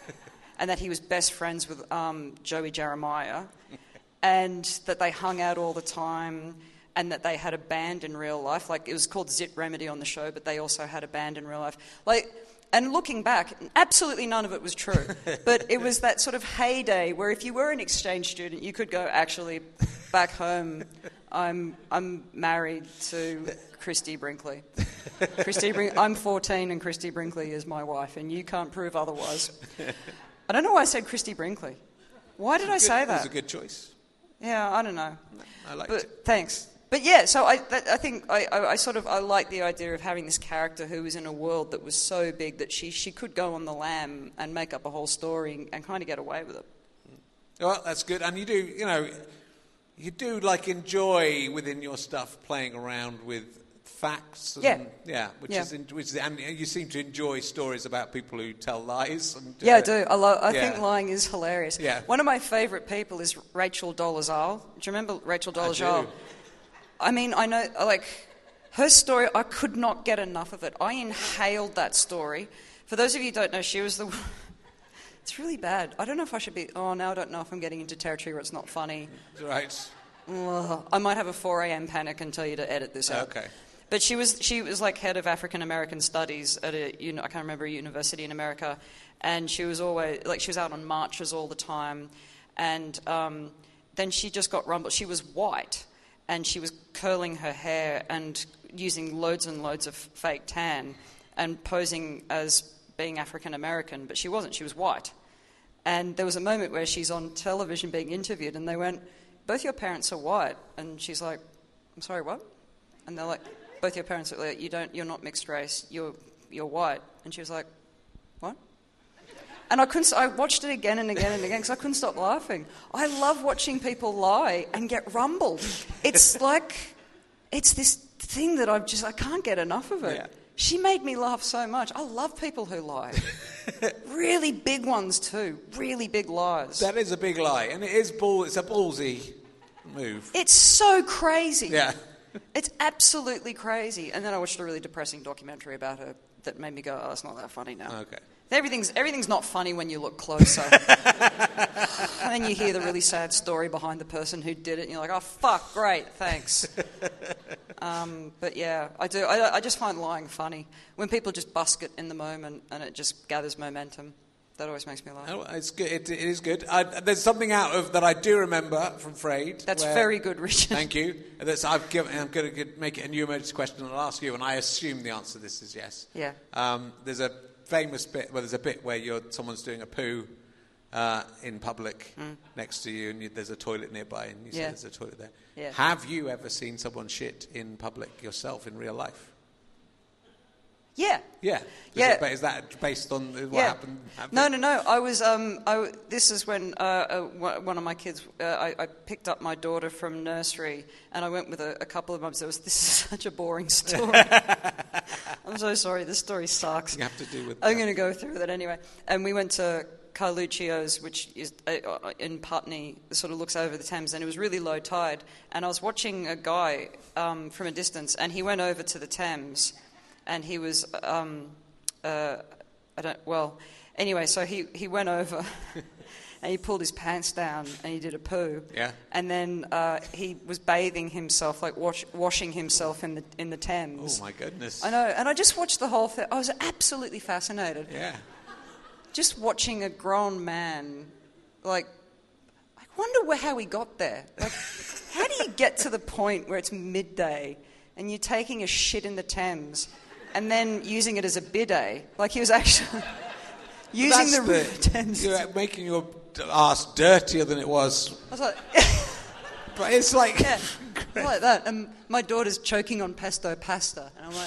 and that he was best friends with um, Joey Jeremiah, and that they hung out all the time, and that they had a band in real life. Like, it was called Zit Remedy on the show, but they also had a band in real life. Like, and looking back, absolutely none of it was true. But it was that sort of heyday where if you were an exchange student, you could go, actually, back home, I'm I'm married to Christy Brinkley. Christy Brin- I'm fourteen and Christy Brinkley is my wife, and you can't prove otherwise. I don't know why I said Christy Brinkley. Why did I good, say that? It was a good choice. Yeah, I don't know. I liked but, it. Thanks. But yeah, so I, that, I think I, I, I sort of I like the idea of having this character who was in a world that was so big that she, she could go on the lam and make up a whole story and kind of get away with it. Well, that's good. And you do, you know, you do like enjoy within your stuff playing around with facts. And, Yeah. Yeah. Which Yeah. is, which is, and you seem to enjoy stories about people who tell lies. And, Yeah, uh, I do. I, lo- I yeah. think lying is hilarious. Yeah. One of my favourite people is Rachel Dolezal. Do you remember Rachel Dolezal? I do. I mean, I know, like, her story, I could not get enough of it. I inhaled that story. For those of you who don't know, she was the... It's really bad. I don't know if I should be... Oh, now I don't know if I'm getting into territory where it's not funny. Right. Ugh. I might have a four a.m. panic and tell you to edit this out. Okay. But she was she was like head of African American studies at a uni- I can't remember a university in America, and she was always like she was out on marches all the time, and um, then she just got rumbled. She was white, and she was curling her hair and using loads and loads of fake tan, and posing as being African American, but she wasn't. She was white, and there was a moment where she's on television being interviewed, and they went, "Both your parents are white," and she's like, "I'm sorry, what?" And they're like, both your parents are like, you don't, you're not mixed race, you're you're white. And she was like, what? And I couldn't, I watched it again and again and again because I couldn't stop laughing. I love watching people lie and get rumbled. It's like, it's this thing that I've just, I can't get enough of it. Yeah. She made me laugh so much. I love people who lie. Really big ones too, really big lies. That is a big lie, and it is ball. It's a ballsy move. It's so crazy. Yeah. It's absolutely crazy. And then I watched a really depressing documentary about her that made me go, oh, it's not that funny now. Okay. Everything's everything's not funny when you look closer. And then you hear the really sad story behind the person who did it, and you're like, oh, fuck, great, thanks. Um, but yeah, I do. I, I just find lying funny. When people just busk it in the moment and it just gathers momentum, that always makes me laugh. Oh, it's good. It, it is good. I, there's something out of that I do remember from Frayed. That's where, very good, Richard. Thank you. That's, I've given, I'm going to make it a new emergency question and I'll ask you, and I assume the answer to this is yes. Yeah. Um, there's a famous bit, well, there's a bit where you're someone's doing a poo uh, in public mm. next to you, and you, there's a toilet nearby, and you say yeah. there's a toilet there. Yeah. Have you ever seen someone shit in public yourself in real life? Yeah. Yeah. Is yeah. It, is that based on what yeah. happened, happened? No, no, no. I was. Um, I, this is when uh, uh, one of my kids. Uh, I, I picked up my daughter from nursery, and I went with a, a couple of mums. It was. This is such a boring story. I'm so sorry. This story sucks. You have to do with. I'm going to go through that anyway. And we went to Carluccio's, which is uh, in Putney, sort of looks over the Thames, and it was really low tide. And I was watching a guy um, from a distance, and he went over to the Thames. And he was, um, uh, I don't, well, anyway, so he, he went over and he pulled his pants down and he did a poo. Yeah. And then uh, he was bathing himself, like wash, washing himself in the in the Thames. Oh, my goodness. I know. And I just watched the whole thing. I was absolutely fascinated. Yeah. Just watching a grown man, like, I wonder where, how he got there. Like, how do you get to the point where it's midday and you're taking a shit in the Thames and then using it as a bidet? Like, he was actually using the, the Thames. You're making your ass dirtier than it was. I was like... But it's like... Yeah, like that. And my daughter's choking on pesto pasta. And I'm like...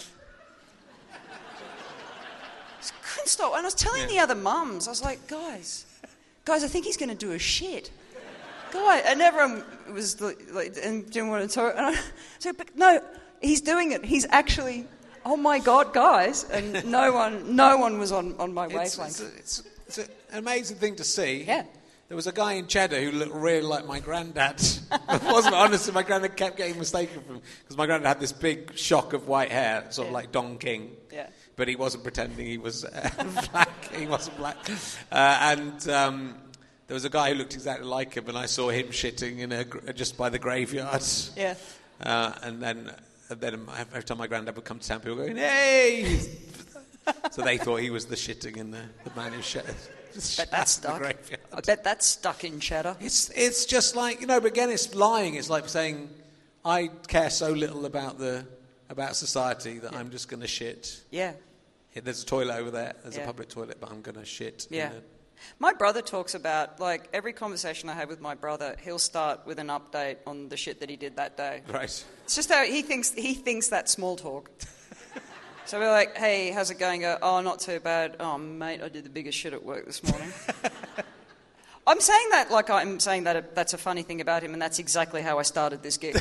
I couldn't stop. And I was telling yeah. the other mums, I was like, guys, guys, I think he's going to do a shit. Guy, and everyone was like, and didn't want to talk. And I said, but no, he's doing it. He's actually... Oh my God, guys! And no one, no one was on, on my it's, wavelength. It's, it's, it's an amazing thing to see. Yeah. There was a guy in Cheddar who looked really like my granddad. I wasn't honest, and my granddad kept getting mistaken for him because my granddad had this big shock of white hair, sort of yeah. like Don King. Yeah. But he wasn't pretending he was uh, black. He wasn't black. Uh, and um, there was a guy who looked exactly like him, and I saw him shitting in a just by the graveyard. Yeah. Uh, and then. And then every time my granddad would come to town, people were going, hey! So they thought he was the shitting in the, the man who shit. Bet that's stuck. I bet that's stuck in Cheddar. It's it's just like, you know, but again, it's lying. It's like saying, I care so little about the about society that yeah. I'm just going to shit. Yeah. There's a toilet over there. There's yeah. a public toilet, but I'm going to shit. Yeah. In the... My brother talks about, like, every conversation I have with my brother, he'll start with an update on the shit that he did that day. Right. It's just how he thinks he thinks that's small talk. So we're like, hey, how's it going? Go, oh, not too bad. Oh, mate, I did the biggest shit at work this morning. I'm saying that like I'm saying that that's a funny thing about him, and that's exactly how I started this gig.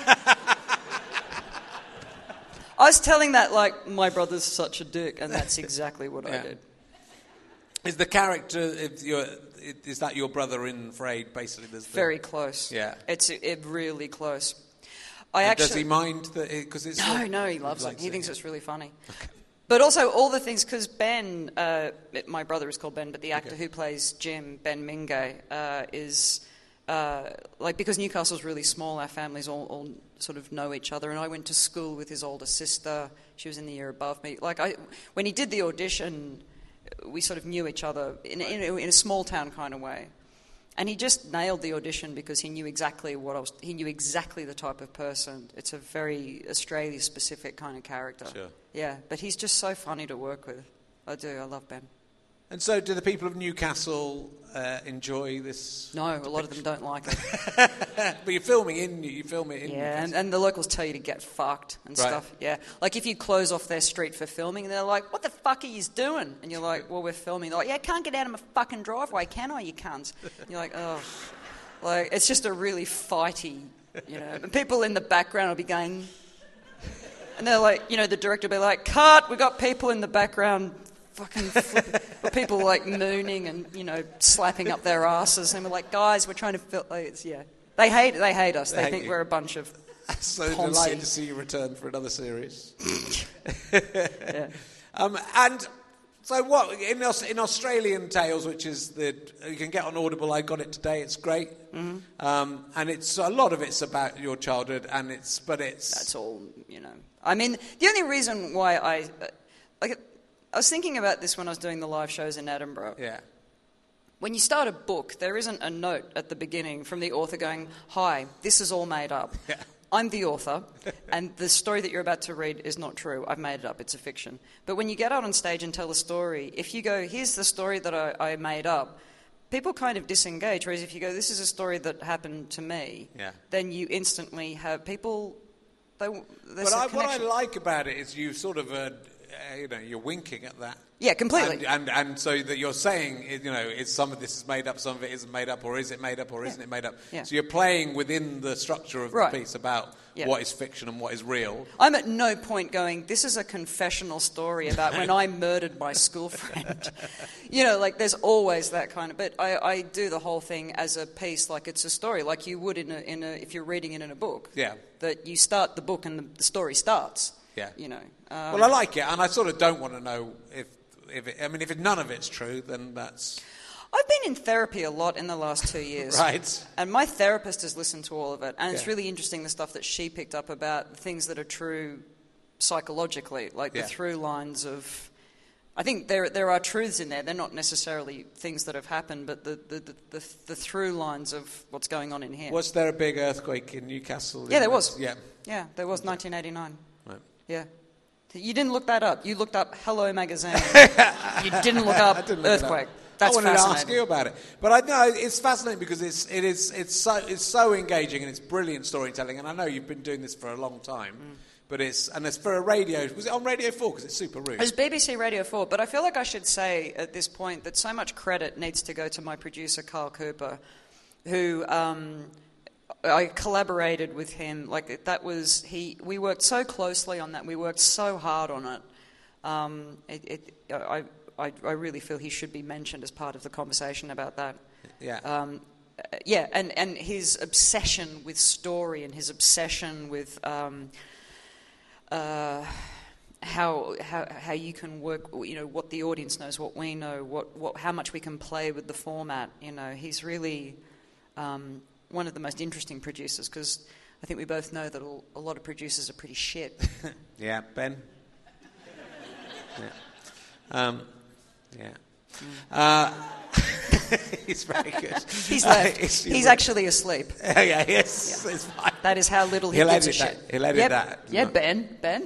I was telling that like, my brother's such a dick, and that's exactly what yeah. I did. Is the character, if you're, is that your brother in Frayed, basically? There's the... Very close. Yeah. It's it really close. I and actually, does he mind that? Because it's no, like, no, he loves it. He it, thinks yeah. it's really funny. Okay. But also all the things, because Ben, uh, my brother is called Ben, but the actor okay. who plays Jim, Ben Mingay, uh, is uh, like, because Newcastle's really small, our families all, all sort of know each other, and I went to school with his older sister. She was in the year above me. Like, I, when he did the audition, we sort of knew each other in, in, in a small town kind of way. And he just nailed the audition because he knew exactly what I was, he knew exactly the type of person. It's a very Australia-specific kind of character. Sure. Yeah, but he's just so funny to work with. I do, I love Ben. And so do the people of Newcastle uh, enjoy this? No, depiction? a lot of them don't like it. But you're filming in, you film it in Yeah, and, and the locals tell you to get fucked and right. stuff. Yeah, like if you close off their street for filming, they're like, what the fuck are you doing? And you're like, well, we're filming. They're like, yeah, I can't get out of my fucking driveway, can I, you cunts? And you're like, oh. Like, it's just a really fighty, you know. And people in the background will be going... And they're like, you know, the director will be like, cut, we've got people in the background fucking flipping, but people like mooning and, you know, slapping up their asses, and we're like, guys, we're trying to feel like it's, yeah. They hate they hate us. They, they think you. We're a bunch of So delighted to see you return for another series. yeah. um, and So what in Aus- in Australian Tales, which is the you can get on Audible. I got it today. It's great, mm-hmm. um, and it's a lot of it's about your childhood, and it's but it's that's all you know. I mean, the only reason why I uh, like I was thinking about this when I was doing the live shows in Edinburgh. Yeah. When you start a book, there isn't a note at the beginning from the author going, "Hi, this is all made up." Yeah. I'm the author, and the story that you're about to read is not true. I've made it up. It's a fiction. But when you get out on stage and tell a story, if you go, here's the story that I, I made up, people kind of disengage. Whereas if you go, this is a story that happened to me, yeah. then you instantly have people... They, but I, what I like about it is you sort of, uh, uh, you know, you're winking at that. Yeah, completely. And, and and so that you're saying, you know, it's some of this is made up, some of it isn't made up, or is it made up, or yeah. isn't it made up? Yeah. So you're playing within the structure of right. the piece about yeah. what is fiction and what is real. I'm at no point going, this is a confessional story about when I murdered my school friend. You know, like there's always that kind of... But I, I do the whole thing as a piece, like it's a story, like you would in a, in a if you're reading it in a book. Yeah. That you start the book and the, the story starts. Yeah. You know. Um, well, I like it, and I sort of don't want to know if... If it, I mean, if it, none of it's true, then that's... I've been in therapy a lot in the last two years. Right. And my therapist has listened to all of it. And yeah. it's really interesting the stuff that she picked up about things that are true psychologically, like yeah. the through lines of... I think there there are truths in there. They're not necessarily things that have happened, but the, the, the, the, the through lines of what's going on in here. Was there a big earthquake in Newcastle? Yeah, there was. Yeah. Yeah, there was, nineteen eighty-nine. Right. Yeah. You didn't look that up. You looked up Hello Magazine. You didn't look up didn't earthquake. Look up. That's I wanted fascinating. to ask you about it, but I know it's fascinating because it's it is it's so it's so engaging and it's brilliant storytelling. And I know you've been doing this for a long time, mm. but it's and it's for a radio. Was it on Radio Four? Because it's super rude. It was B B C Radio Four. But I feel like I should say at this point that so much credit needs to go to my producer Carl Cooper, who. Um, I collaborated with him. Like that was he. We worked so closely on that. We worked so hard on it. Um, it, it I, I, I really feel he should be mentioned as part of the conversation about that. Yeah. Um, yeah, and, and his obsession with story and his obsession with um, uh, how how how you can work. You know what the audience knows, what we know, what, what how much we can play with the format. You know, he's really. Um, one of the most interesting producers, because I think we both know that a lot of producers are pretty shit. Yeah, Ben? yeah. Um, yeah. Mm. Uh, he's very good. He's left. Uh, he's, he's actually asleep. yeah, yeah, yes, yeah. It's fine. That is how little he He'll gives a that. shit. He'll edit yep. that. Yeah, not... Ben. Ben?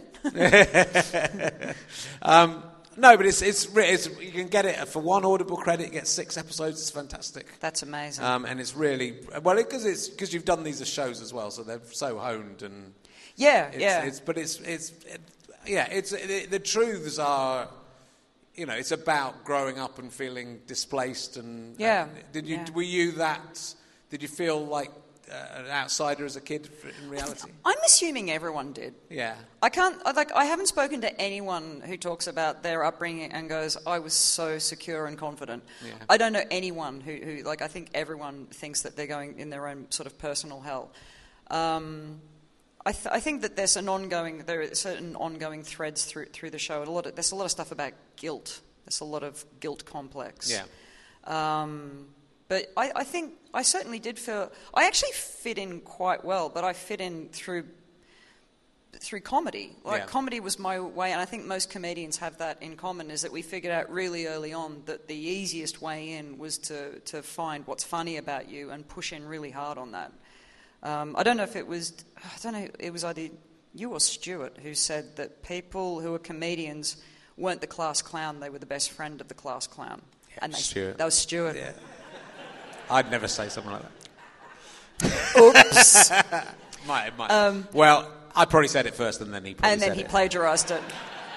um, no, but it's, it's it's you can get it for one Audible credit. You get six episodes. It's fantastic. That's amazing. Um, and it's really well because it's because you've done these as shows as well, so they're so honed and yeah, it's, yeah. It's, but it's it's it, yeah. It's it, the truths are, you know, it's about growing up and feeling displaced and yeah. And did you yeah. were you that? Did you feel like uh, an outsider as a kid in reality? I'm assuming everyone did. Yeah. I can't, like, I haven't spoken to anyone who talks about their upbringing and goes, I was so secure and confident. Yeah. I don't know anyone who, who, like, I think everyone thinks that they're going in their own sort of personal hell. Um, I, th- I think that there's an ongoing, there are certain ongoing threads through through the show. And a lot of, there's a lot of stuff about guilt. There's a lot of guilt complex. Yeah. Um, But I, I think I certainly did feel... I actually fit in quite well, but I fit in through through comedy. Like, yeah. comedy was my way, and I think most comedians have that in common, is that we figured out really early on that the easiest way in was to, to find what's funny about you and push in really hard on that. Um, I don't know if it was... I don't know, it was either you or Stuart who said that people who were comedians weren't the class clown, they were the best friend of the class clown. Yeah, and they, Stuart. That was Stuart. Yeah. I'd never say something like that. Oops. might, might. Um, well, I probably said it first, and then he probably and then said he it. plagiarised it.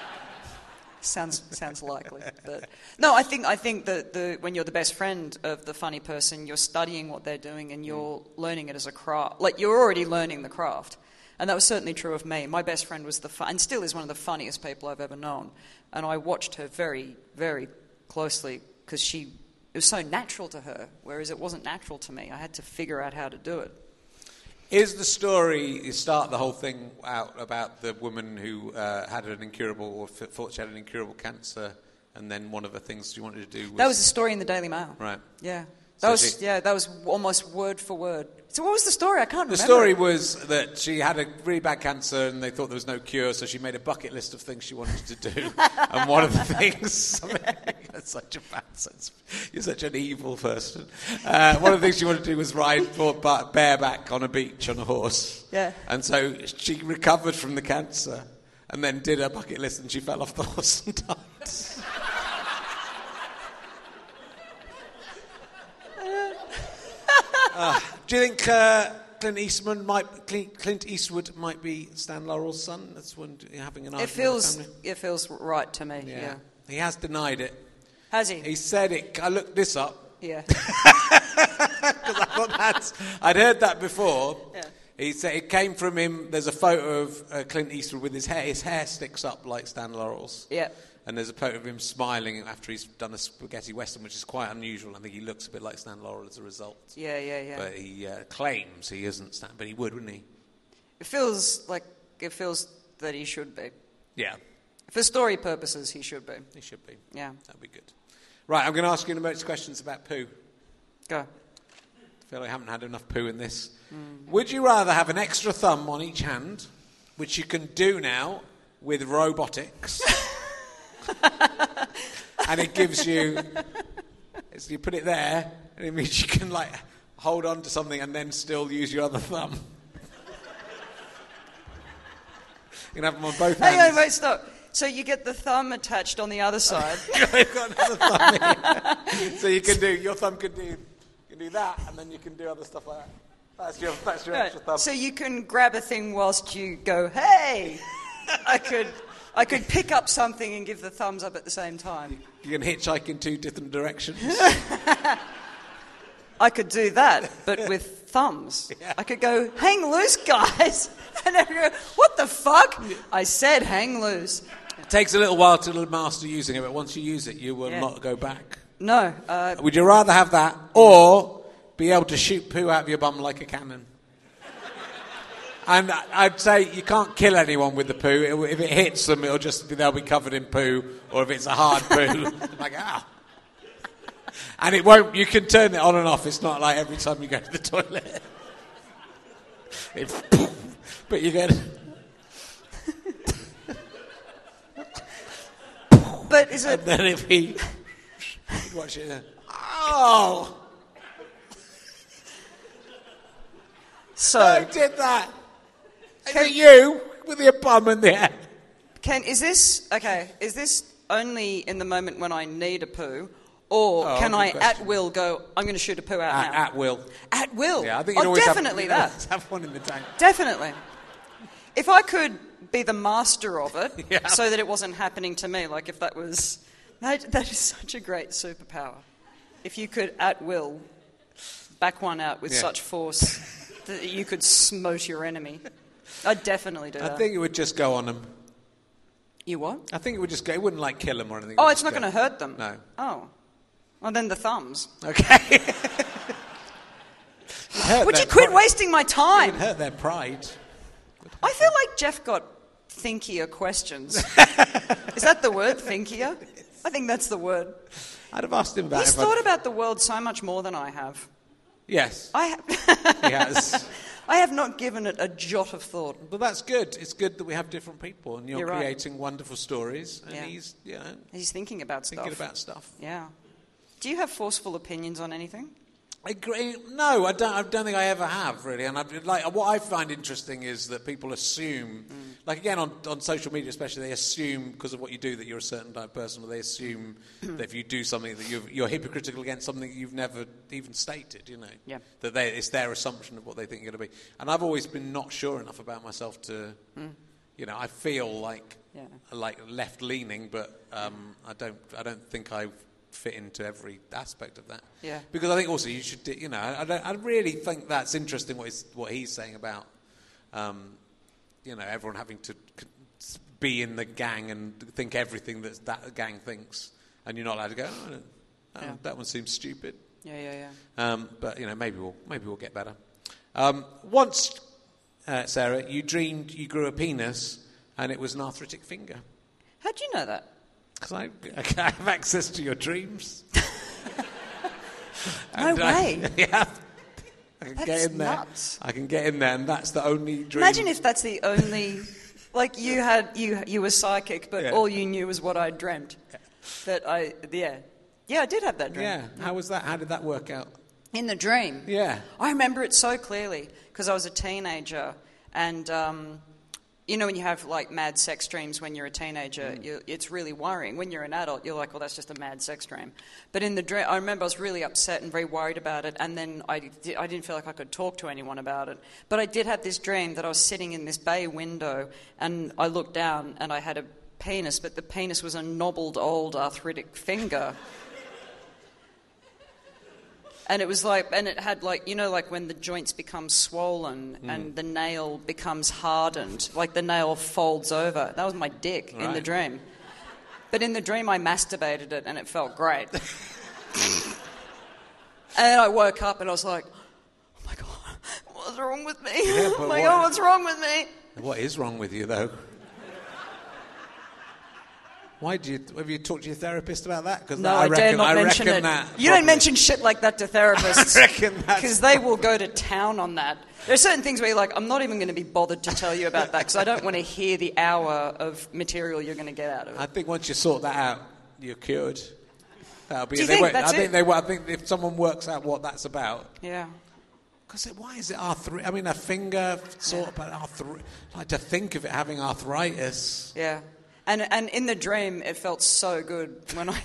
Sounds sounds likely, but no. I think I think that the when you're the best friend of the funny person, you're studying what they're doing and you're mm. learning it as a craft. Like you're already learning the craft, and that was certainly true of me. My best friend was the fun, and still is one of the funniest people I've ever known, and I watched her very very closely because she. It was so natural to her, whereas it wasn't natural to me. I had to figure out how to do it. Is the story, you start the whole thing out about the woman who uh, had an incurable, or thought she had an incurable cancer and then one of the things she wanted to do was... That was a story in the Daily Mail. Right. Yeah. That So was she- yeah. That was almost word for word. So what was the story? I can't The remember. story was that she had a really bad cancer and they thought there was no cure, so she made a bucket list of things she wanted to do. And one of the things... You're such a bad sense. You're such an evil person. Uh, one of the things she wanted to do was ride for, but bareback on a beach on a horse. Yeah. And so she recovered from the cancer and then did her bucket list and she fell off the horse and died. Uh, do you think uh, Clint Eastwood might Clint, Clint Eastwood might be Stan Laurel's son? That's when you're having an It argument. with the with feels family? it feels right to me. Yeah. Yeah. He has denied it. Has he? He said it. I looked this up Yeah. because I thought that's. I'd heard that before. Yeah. He said it came from him. There's a photo of uh, Clint Eastwood with his hair. His hair sticks up like Stan Laurel's. Yeah. And there's a photo of him smiling after he's done a spaghetti western, which is quite unusual. I think he looks a bit like Stan Laurel as a result. Yeah. Yeah. Yeah. But he uh, claims he isn't Stan, but he would, wouldn't he? It feels like it feels that he should be. Yeah, For story purposes, he should be. he should be. Yeah. That'd be good. Right, I'm going to ask you most questions about poo. Go. I feel like I haven't had enough poo in this. Mm. Would you rather have an extra thumb on each hand, which you can do now with robotics, and it gives you, so you put it there, and it means you can like hold on to something and then still use your other thumb. You can have them on both hands. Hang on, wait, stop. So you get the thumb attached on the other side. You've got another thumb here. So you can do, your thumb can do, you can do that, and then you can do other stuff like that. That's your, that's your Right. extra thumb. So you can grab a thing whilst you go, hey! I could I could pick up something and give the thumbs up at the same time. You can hitchhike in two different directions. I could do that, but with thumbs. Yeah. I could go, hang loose, guys! And everyone go, what the fuck? I said hang loose. It takes a little while to master using it, but once you use it, you will Yeah. not go back. No, uh, Would you rather have that, or be able to shoot poo out of your bum like a cannon? And I'd say you can't kill anyone with the poo. It, if it hits them, it'll just be, they'll be covered in poo. Or if it's a hard poo, like ah. And it won't. You can turn it on and off. It's not like every time you go to the toilet. It's, but you get. but is And it... then if he watch it, then, oh, So, who did that? Is it you with your bum in the air? can, is this... Okay, is this only in the moment when I need a poo? Or Oh, can good I, question. at will, go, I'm going to shoot a poo out At, now? at will. At will? Yeah, I think you'd oh, always definitely have, that. you'd have one in the tank. Definitely. If I could be the master of it, Yeah. so that it wasn't happening to me, like if that was... That, that is such a great superpower. If you could, at will, back one out with Yeah. such force that you could smote your enemy. I'd definitely do I that. think it would just go on them. You what? I think it would just go. It wouldn't like kill them or anything. It Oh, would it's just not go. going to hurt them? No. Oh. Well, then the thumbs. Okay. Hurt Would their you quit pride. wasting my It time? would hurt their pride. I feel like Jeff got thinkier questions. Is that the word, thinkier? I think that's the word. I'd have asked him about He's if I'd- thought about the world so much more than I have. Yes, I have, he has. I have not given it a jot of thought. But that's good. It's good that we have different people, and you're, You're right. creating wonderful stories, and Yeah. he's, you know, He's thinking about stuff. thinking about stuff. Yeah. Do you have forceful opinions on anything? I agree. No, I don't. I don't think I ever have really. And I, like what I find interesting is that people assume, Mm. like again on, on social media especially, they assume because of what you do that you're a certain type of person, or they assume that if you do something that you're, you're hypocritical against something you've never even stated. You know, Yeah. that they, it's their assumption of what they think you're going to be. And I've always been not sure enough about myself to, you know, I feel like Yeah. like left leaning, but um, I don't. I don't think I fit into every aspect of that. Yeah. Because I think also you should, do- you know, I, I, don't, I really think that's interesting what he's, what he's saying about, um, you know, everyone having to c- be in the gang and think everything that that gang thinks, and you're not allowed to go, oh, I don't, that, Yeah. one, that one seems stupid. Yeah, yeah, yeah. Um, but, you know, maybe we'll, maybe we'll get better. Um, once, uh, Sarah, you dreamed you grew a penis and it was an arthritic finger. How do you know that? Because I, I have access to your dreams. No way. I, yeah. I can That's get in there. nuts. I can get in there, and that's the only dream. Imagine if that's the only, like you had you you were psychic, but Yeah. all you knew was what I dreamt. Yeah. That I yeah yeah I did have that dream. Yeah. How was that? How did that work out? In the dream. Yeah. I remember it so clearly because I was a teenager, and um, you know when you have like mad sex dreams when you're a teenager, Mm. you, it's really worrying. When you're an adult, you're like, well, that's just a mad sex dream. But in the dream, I remember I was really upset and very worried about it, and then I, di- I didn't feel like I could talk to anyone about it. But I did have this dream that I was sitting in this bay window, and I looked down, and I had a penis, but the penis was a knobbled old arthritic finger. And it was like, and it had like, you know, like when the joints become swollen Mm. and the nail becomes hardened, like the nail folds over. That was my dick in the Right. dream. But in the dream, I masturbated it and it felt great. And I woke up and I was like, oh my God, what's wrong with me? Yeah, oh but my what- God, what's wrong with me? What is wrong with you, though? Why do you have you talked to your therapist about that? Because No, I, I, reckon, dare not I mention reckon it. that You don't probably- mention shit like that to therapists. I reckon that's- Because they will go to town on that. There are certain things where you're like, I'm not even going to be bothered to tell you about that because I don't want to hear the hour of material you're going to get out of I it. think once you sort that out, you're cured. That'll be. Do you they think won't- that's I think it? they. will- I think if someone works out what that's about, Yeah. because why is it arthritis? I mean, a finger sort of, but arthritis. Like to think of it having arthritis. Yeah. And and in the dream, it felt so good when I...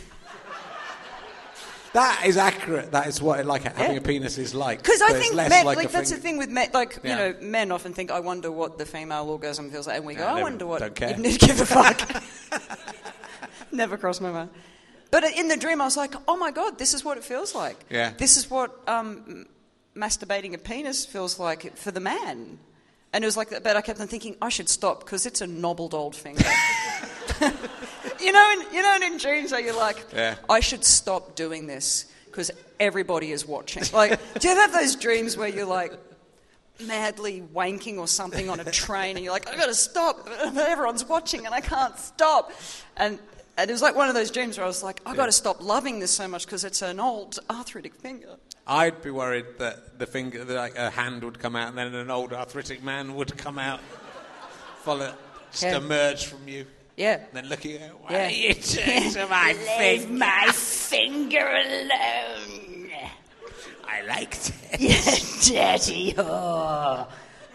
That is accurate. That is what like having Yeah. a penis is like. Because I but it's think less men, like, like, a that's the finger. thing with men, like, you Yeah. know, men often think, I wonder what the female orgasm feels like. And we go, Yeah, I they wonder what... don't care. You need to give a fuck. Never crossed my mind. But in the dream, I was like, oh my God, this is what it feels like. Yeah. This is what um, masturbating a penis feels like for the man. And it was like that, but I kept on thinking, I should stop because it's a knobbled old finger. you know, in, you know, in dreams where you're like, Yeah. I should stop doing this because everybody is watching. Like, do you ever have those dreams where you're like madly wanking or something on a train and you're like, I got to stop, but everyone's watching and I can't stop. And, and it was like one of those dreams where I was like, I got to stop loving this so much because it's an old arthritic finger. I'd be worried that the finger, that like a hand would come out, and then an old arthritic man would come out, follow, just Yeah. emerge from you. Yeah. And then looking at, what Yeah. are you doing to my finger? my finger alone. I liked it. You dirty whore.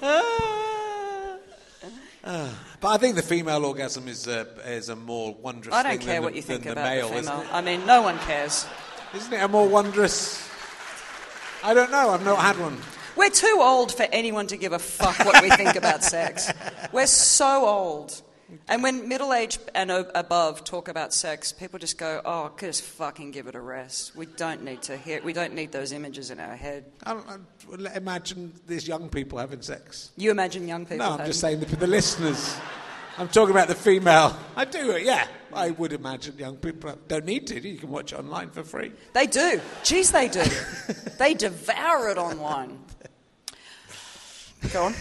But I think the female orgasm is a, is a more wondrous I thing don't care than what the, you think than about the male, the female. Isn't it? I mean, no one cares. Isn't it a more wondrous... I don't know, I've not had one. We're too old for anyone to give a fuck what we think about sex. We're so old. And when middle-aged and o- above talk about sex, people just go, oh, just fucking give it a rest. We don't need to hear, we don't need those images in our head. I, I, imagine these young people having sex. You imagine young people No, I'm having- just saying the, the listeners. I'm talking about the female. I do, yeah. I would imagine young people don't need to. You can watch it online for free. They do. Jeez, they do. They devour it online. Go on.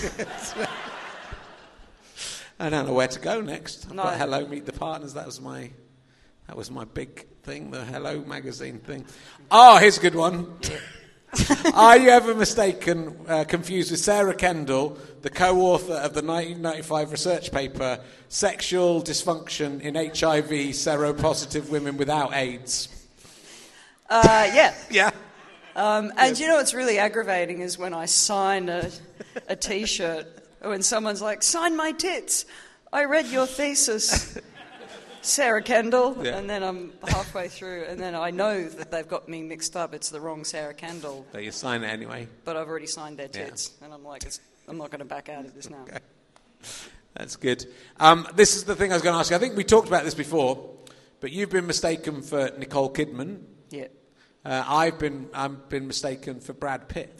I don't know where to go next. I've No. got Hello, Meet the Partners. That was my, that was my big thing, the Hello magazine thing. Oh, here's a good one. Are you ever mistaken, uh, confused with Sarah Kendall, the co-author of the nineteen ninety-five research paper, Sexual Dysfunction in H I V Seropositive Women Without AIDS? Uh, yeah. Yeah. Um, and you know what's really aggravating is when I sign a, a T-shirt, or when someone's like, sign my tits. I read your thesis, Sarah Kendall. Yeah. And then I'm halfway through, and then I know that they've got me mixed up. It's the wrong Sarah Kendall. So you sign it anyway. But I've already signed their Yeah. tits. And I'm like, it's, I'm not going to back out of this now. Okay. That's good. Um, this is the thing I was going to ask you. I think we talked about this before, but you've been mistaken for Nicole Kidman. Yeah. Uh, I've been I've been mistaken for Brad Pitt.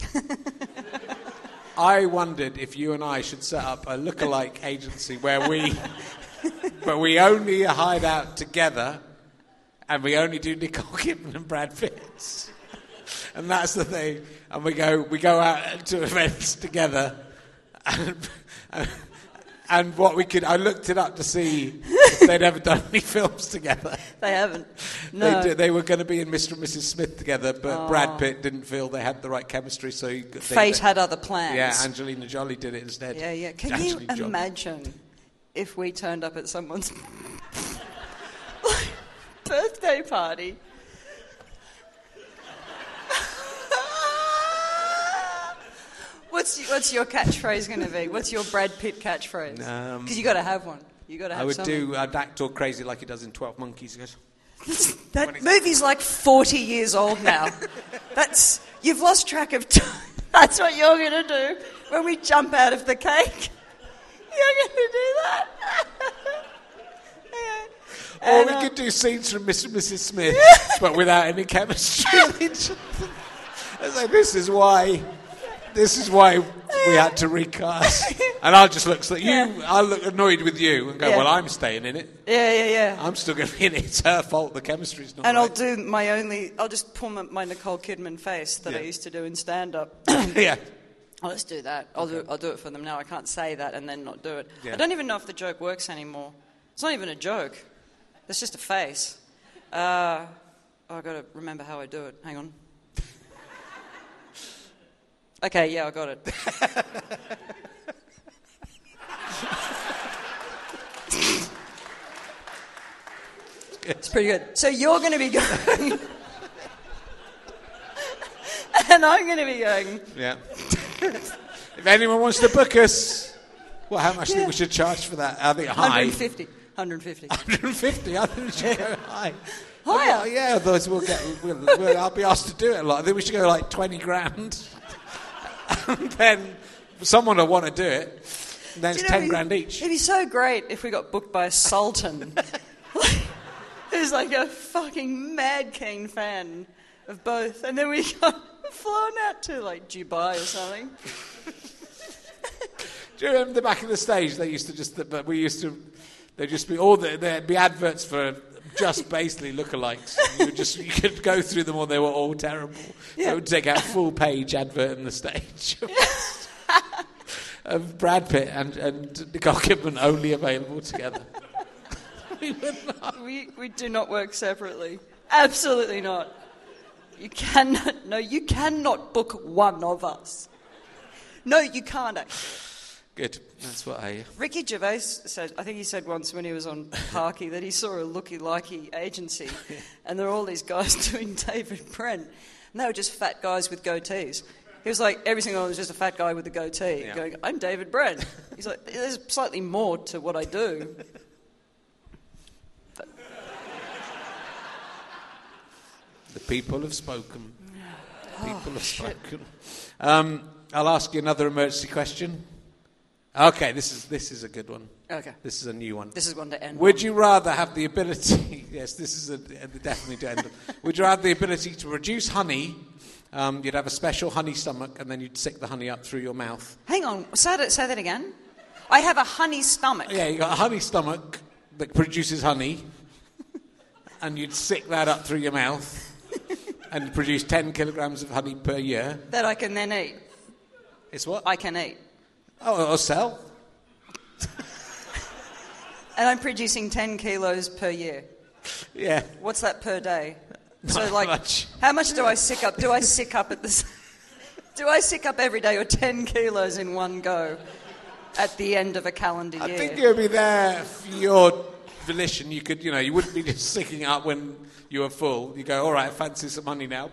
I wondered if you and I should set up a lookalike agency where we where we only hide out together and we only do Nicole Kidman and Brad Pitt. And that's the thing. And we go we go out to events together and, and, And what we could, I looked it up to see if they'd ever done any films together. They haven't. No. They, did, they were going to be in Mister and Missus Smith together, but oh. Brad Pitt didn't feel they had the right chemistry, so he, they, Fate they, had other plans. Yeah, Angelina Jolie did it instead. Yeah, yeah. Can Angelina you Jolie. imagine if we turned up at someone's birthday party? What's what's your catchphrase going to be? What's your Brad Pitt catchphrase? Because um, you got to have one. You got to have. I would something. do. I'd act all crazy like he does in twelve Monkeys. He goes, that movie's like forty years old now. That's you've lost track of time. That's what you're going to do when we jump out of the cake. You're going to do that. yeah. Or and, we uh, could do scenes from Mister and Missus Smith, but without any chemistry. I say, this is why. This is why we had to recast. And I'll just look like you. Yeah. I'll look annoyed with you and go, yeah. well, I'm staying in it. Yeah, yeah, yeah. I'm still going to be in it. It's her fault. The chemistry's not And right. I'll do my only... I'll just pull my, my Nicole Kidman face that yeah. I used to do in stand-up. yeah. I'll just do that. I'll, okay. do, I'll do it for them now. I can't say that and then not do it. Yeah. I don't even know if the joke works anymore. It's not even a joke. It's just a face. Uh, oh, I've got to remember how I do it. Hang on. Okay, yeah, I got it. It's pretty good. So you're going to be going... and I'm going to be going... Yeah. If anyone wants to book us, well, how much yeah. do you think we should charge for that? I think high. one hundred fifty. one hundred fifty. one hundred fifty? I think we should go high. Higher? Oh, yeah, otherwise we'll get... We'll, we'll, I'll be asked to do it a lot. I think we should go like twenty grand. And then someone will want to do it. And then it's you know, ten grand each. It'd be so great if we got booked by a sultan. Who's like a fucking mad keen fan of both. And then we got flown out to like Dubai or something. Do you remember the back of the stage? They used to just, but we used to, there'd just be all the, there'd be adverts for just basically lookalikes. You would just you could go through them, or they were all terrible. Yeah. They would take out a full page advert on the stage of Brad Pitt and, and Nicole Kidman only available together. we, we we do not work separately. Absolutely not. You cannot. No, you cannot book one of us. No, you can't. Actually. Good. That's what I... Ricky Gervais said, I think he said once when he was on Parky that he saw a looky-likey agency yeah. and there were all these guys doing David Brent and they were just fat guys with goatees. He was like, every single one was just a fat guy with a goatee yeah. going, I'm David Brent. He's like, there's slightly more to what I do. But... The people have spoken. The people oh, have shit. spoken. Um, I'll ask you another emergency question. Okay, this is this is a good one. Okay. This is a new one. This is one to end Would on. you rather have the ability... yes, this is a, definitely to end on. Would you rather have the ability to produce honey? Um, you'd have a special honey stomach, and then you'd sick the honey up through your mouth. Hang on, say that, say that again. I have a honey stomach. Yeah, you got a honey stomach that produces honey, and you'd sick that up through your mouth, and produce ten kilograms of honey per year. That I can then eat. It's what? I can eat. Oh, or sell. And I'm producing ten kilos per year. Yeah. What's that per day? Not so, like, much. How much do I sick up? Do I sick up at this? Do I sick up every day or ten kilos in one go at the end of a calendar year? I think you'll be there for your volition. You could, you know, you wouldn't be just sicking up when you were full. You go, all right, fancy some honey now.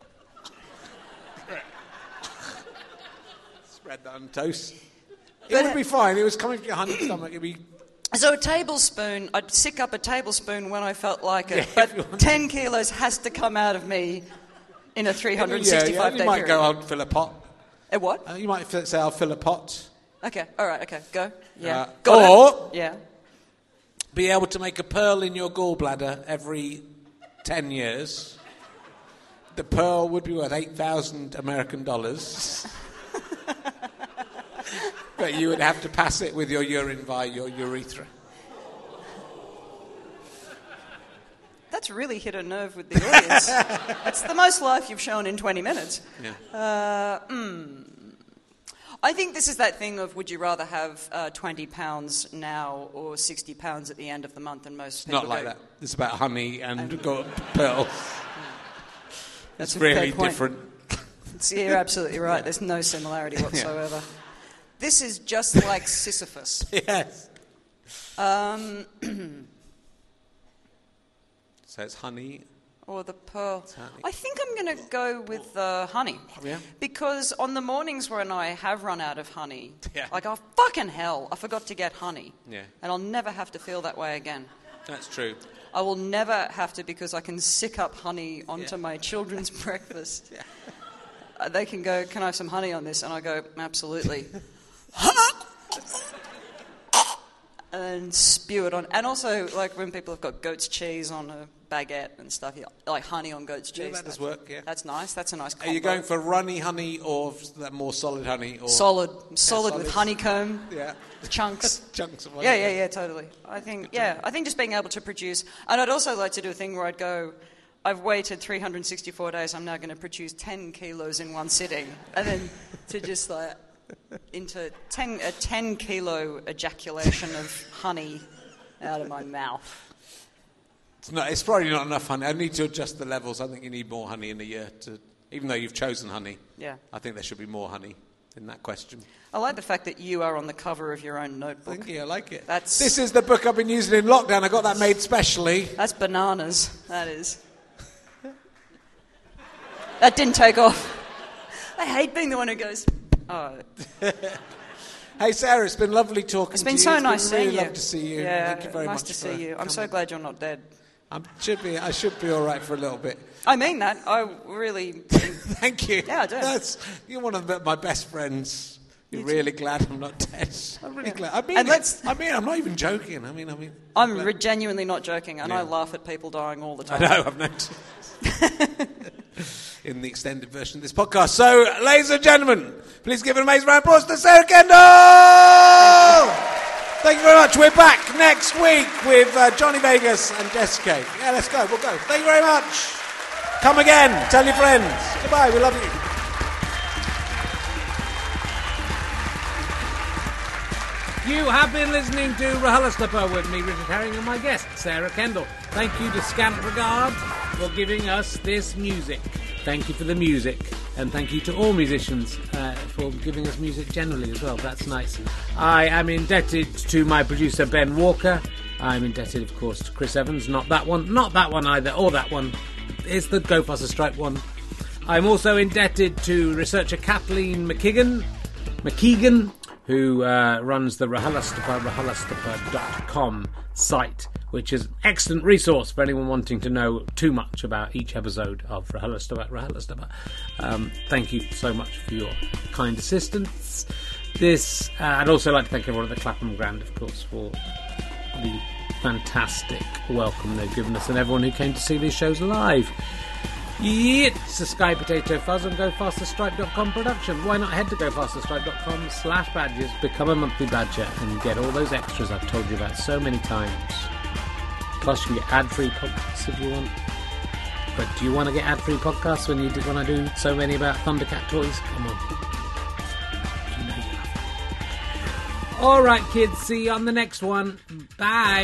Spread that on toast. It but would be fine. It was coming from your honey stomach. It'd be. So a tablespoon, I'd sick up a tablespoon when I felt like it, yeah, but ten kilos has to come out of me in a three hundred sixty-five yeah, yeah. day You might period. go, I'll fill a pot. A what? Uh, you might say, I'll fill a pot. Okay, all right, okay, go. Yeah. Uh, Got or it. Yeah. be able to make a pearl in your gallbladder every ten years. The pearl would be worth eight thousand American dollars. But you would have to pass it with your urine via your urethra. That's really hit a nerve with the audience. That's the most life you've shown in twenty minutes. Yeah. Uh, mm. I think this is that thing of would you rather have uh, twenty pounds now or sixty pounds at the end of the month, and most people Not like go, that. It's about honey and, and got pearls. That's it's a really fair point. different. See, you're absolutely right. There's no similarity whatsoever. Yeah. This is just like Sisyphus. Yes. Um, so it's honey. Or the pearl. I think I'm going to go with uh, honey. Yeah. Because on the mornings when I have run out of honey, yeah. like, oh, fucking hell, I forgot to get honey. Yeah. And I'll never have to feel that way again. That's true. I will never have to, because I can sick up honey onto yeah. my children's breakfast. Yeah. Uh, they can go, can I have some honey on this? And I go, absolutely. And spew it on. And also, like, when people have got goat's cheese on a baguette and stuff, yeah, like honey on goat's cheese. Yeah, that does work, yeah. That's nice. That's a nice combo. Are you going for runny honey or that more solid honey? Or solid. Solid, yeah, with solid. honeycomb. Yeah. Chunks. Chunks of honey. Yeah, yeah, yeah, totally. I think, yeah, I think just being able to produce. And I'd also like to do a thing where I'd go, I've waited three hundred sixty-four days, I'm now going to produce ten kilos in one sitting. And then to just like, into ten, a ten kilo ejaculation of honey out of my mouth. It's, not, it's probably not enough honey. I need to adjust the levels. I think you need more honey in a year, to, even though you've chosen honey. Yeah. I think there should be more honey in that question. I like the fact that you are on the cover of your own notebook. Thank you, I like it. That's, this is the book I've been using in lockdown. I got that made specially. That's bananas, that is. That didn't take off. I hate being the one who goes, oh. Hey, Sarah, it's been lovely talking it's to been you. So it's nice been really seeing you. Love to see you. Yeah, Thank you very nice much to for see you. I'm coming. so glad you're not dead. I should be. I should be all right for a little bit. I mean that. I really. Thank you. Yeah, I do. That's, you're one of the, my best friends. You're you really glad I'm not dead. I'm really yeah. glad. I mean, and let's, I mean, I'm not even joking. I mean, I mean. I'm, I'm re- genuinely not joking, and yeah. I laugh at people dying all the time. I know. I've noticed. In the extended version of this podcast. So, ladies and gentlemen, please give an amazing round of applause to Sarah Kendall! Thank you very much. We're back next week with uh, Johnny Vegas and Jessica. Yeah, let's go. We'll go. Thank you very much. Come again. Tell your friends. Goodbye. We love you. You have been listening to RHLSTP with me, Richard Herring, and my guest, Sarah Kendall. Thank you to Scant Regard for giving us this music. Thank you for the music, and thank you to all musicians uh, for giving us music generally as well. That's nice. I am indebted to my producer, Ben Walker. I'm indebted, of course, to Chris Evans. Not that one, not that one either, or that one. It's the Go Faster Stripe one. I'm also indebted to researcher Kathleen McKeegan, McKeegan who uh, runs the RHLSTP, R H L S T P dot com site, which is an excellent resource for anyone wanting to know too much about each episode of RHLSTP, RHLSTP. Um, thank you so much for your kind assistance. This, uh, I'd also like to thank everyone at the Clapham Grand, of course, for the fantastic welcome they've given us, and everyone who came to see these shows live. It's a Sky Potato Fuzz and Go Faster Stripe dot com production. Why not head to Go Faster Stripe dot com slash badges, become a monthly badger, and get all those extras I've told you about so many times. Plus, you can get ad-free podcasts if you want. But do you want to get ad-free podcasts when you want to do so many about Thundercat toys? Come on. You know you love it. All right, kids. See you on the next one. Bye.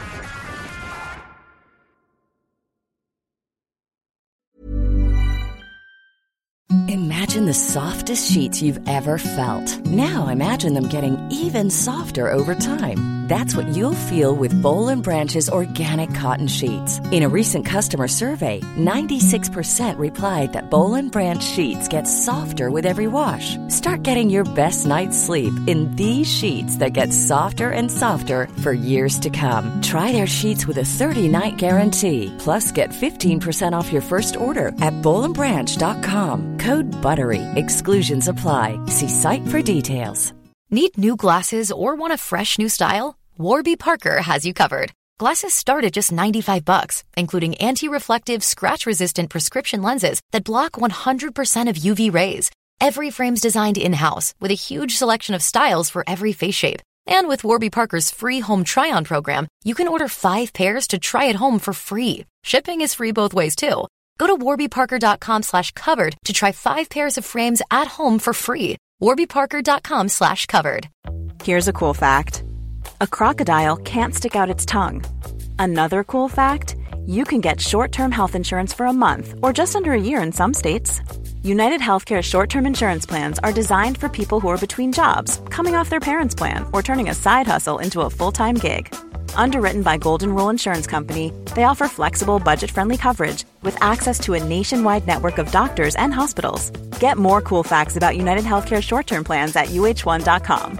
Imagine the softest sheets you've ever felt. Now imagine them getting even softer over time. That's what you'll feel with Boll and Branch's organic cotton sheets. In a recent customer survey, ninety-six percent replied that Boll and Branch sheets get softer with every wash. Start getting your best night's sleep in these sheets that get softer and softer for years to come. Try their sheets with a thirty-night guarantee. Plus, get fifteen percent off your first order at boll and branch dot com. Code BUTTERY. Exclusions apply. See site for details. Need new glasses or want a fresh new style? Warby Parker has you covered. Glasses start at just ninety-five bucks, including anti-reflective, scratch-resistant prescription lenses that block one hundred percent of U V rays. Every frame's designed in-house with a huge selection of styles for every face shape. And with Warby Parker's free home try-on program, you can order five pairs to try at home for free. Shipping is free both ways, too. Go to warby parker dot com slash covered to try five pairs of frames at home for free. warbyparker.com slash covered. Here's a cool fact. A crocodile can't stick out its tongue. Another cool fact, you can get short-term health insurance for a month or just under a year in some states. United Healthcare short-term insurance plans are designed for people who are between jobs, coming off their parents' plan, or turning a side hustle into a full-time gig. Underwritten by Golden Rule Insurance Company, they offer flexible, budget-friendly coverage with access to a nationwide network of doctors and hospitals. Get more cool facts about United Healthcare short-term plans at U H one dot com.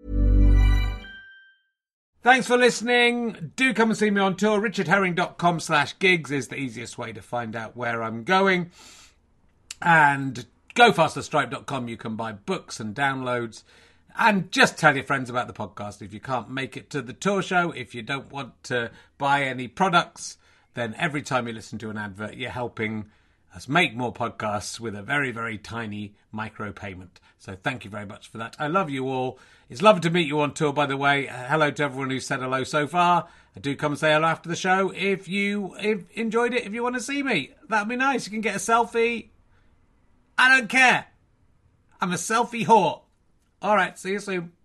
Thanks for listening. Do come and see me on tour. richardherring.com slash gigs is the easiest way to find out where I'm going. And go faster stripe dot com. You can buy books and downloads. And just tell your friends about the podcast. If you can't make it to the tour show, if you don't want to buy any products, then every time you listen to an advert, you're helping us make more podcasts with a very, very tiny micro payment. So thank you very much for that. I love you all. It's lovely to meet you on tour, by the way. Uh, hello to everyone who's said hello so far. I do come and say hello after the show if you if enjoyed it, if you want to see me. That'd be nice. You can get a selfie. I don't care. I'm a selfie whore. All right, see you soon.